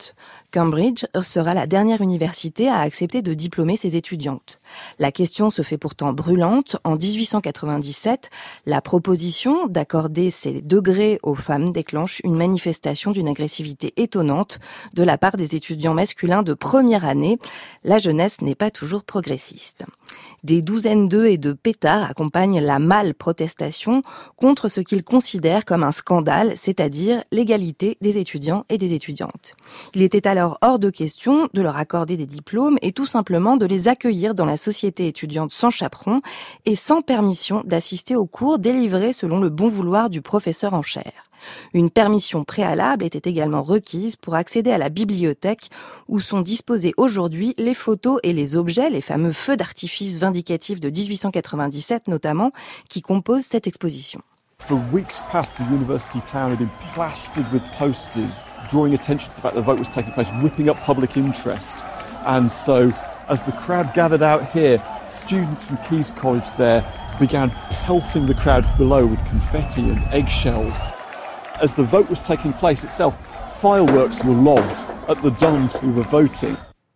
S2: Cambridge sera la dernière université à accepter de diplômer ses étudiantes. La question se fait pourtant brûlante. En dix-huit cent quatre-vingt-dix-sept, la proposition d'accorder ces degrés aux femmes déclenche une manifestation d'une agressivité étonnante de la part des étudiants masculins de première année. La jeunesse n'est pas toujours progressiste. Des douzaines d'œufs et de pétards accompagnent la mâle protestation contre ce qu'ils considèrent comme un scandale, c'est-à-dire l'égalité des étudiants et des étudiantes. Il était alors hors de question de leur accorder des diplômes et tout simplement de les accueillir dans la société étudiante sans chaperon et sans permission d'assister aux cours délivrés selon le bon vouloir du professeur en chaire. Une permission préalable était également requise pour accéder à la bibliothèque où sont disposés aujourd'hui les photos et les objets, les fameux feux d'artifice vindicatifs de dix-huit cent quatre-vingt-dix-sept notamment, qui composent cette exposition.
S5: For weeks past, the university town had been plastered with posters drawing attention to the fact the vote was taking place, whipping up public interest. And so, as the crowd gathered out here, students from Key's College there began pelting the crowds below with confetti and eggshells. As the vote was taking place itself, fireworks were lobbed at the dons who were voting.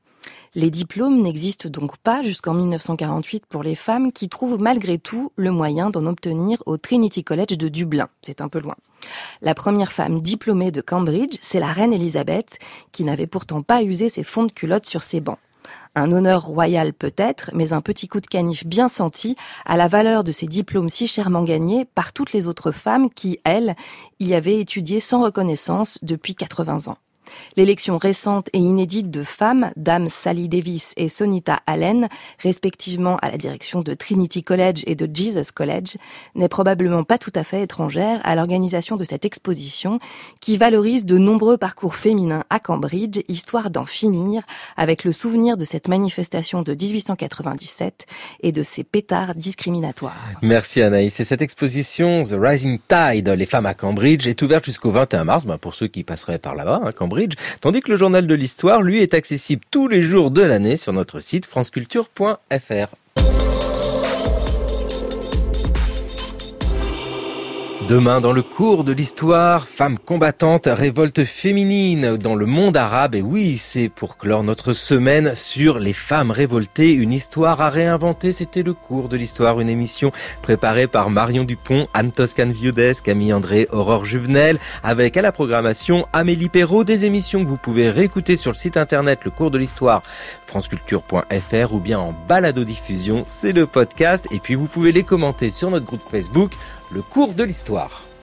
S2: Les diplômes n'existent donc pas jusqu'en dix-neuf cent quarante-huit pour les femmes qui trouvent malgré tout le moyen d'en obtenir au Trinity College de Dublin. C'est un peu loin. La première femme diplômée de Cambridge, c'est la reine Elisabeth, qui n'avait pourtant pas usé ses fonds de culotte sur ses bancs. Un honneur royal peut-être, mais un petit coup de canif bien senti à la valeur de ces diplômes si chèrement gagnés par toutes les autres femmes qui, elles, y avaient étudié sans reconnaissance depuis quatre-vingts ans. L'élection récente et inédite de femmes, Dame Sally Davis et Sonita Allen, respectivement à la direction de Trinity College et de Jesus College, n'est probablement pas tout à fait étrangère à l'organisation de cette exposition qui valorise de nombreux parcours féminins à Cambridge, histoire d'en finir avec le souvenir de cette manifestation de dix-huit cent quatre-vingt-dix-sept et de ces pétards discriminatoires.
S1: Merci Anaïs. Et cette exposition, The Rising Tide, les femmes à Cambridge, est ouverte jusqu'au vingt et un mars, ben pour ceux qui passeraient par là-bas, hein, Cambridge. Tandis que le journal de l'histoire, lui, est accessible tous les jours de l'année sur notre site franceculture point f r. Demain, dans le cours de l'histoire, femmes combattantes, révolte féminine dans le monde arabe. Et oui, c'est pour clore notre semaine sur les femmes révoltées, une histoire à réinventer. C'était le cours de l'histoire, une émission préparée par Marion Dupont, Anne Toscan-Viudès, Camille André, Aurore Juvenel, avec à la programmation Amélie Perrault, des émissions que vous pouvez réécouter sur le site internet le cours de l'histoire, franceculture point f r, ou bien en balado-diffusion, c'est le podcast. Et puis vous pouvez les commenter sur notre groupe Facebook, le cours de l'histoire.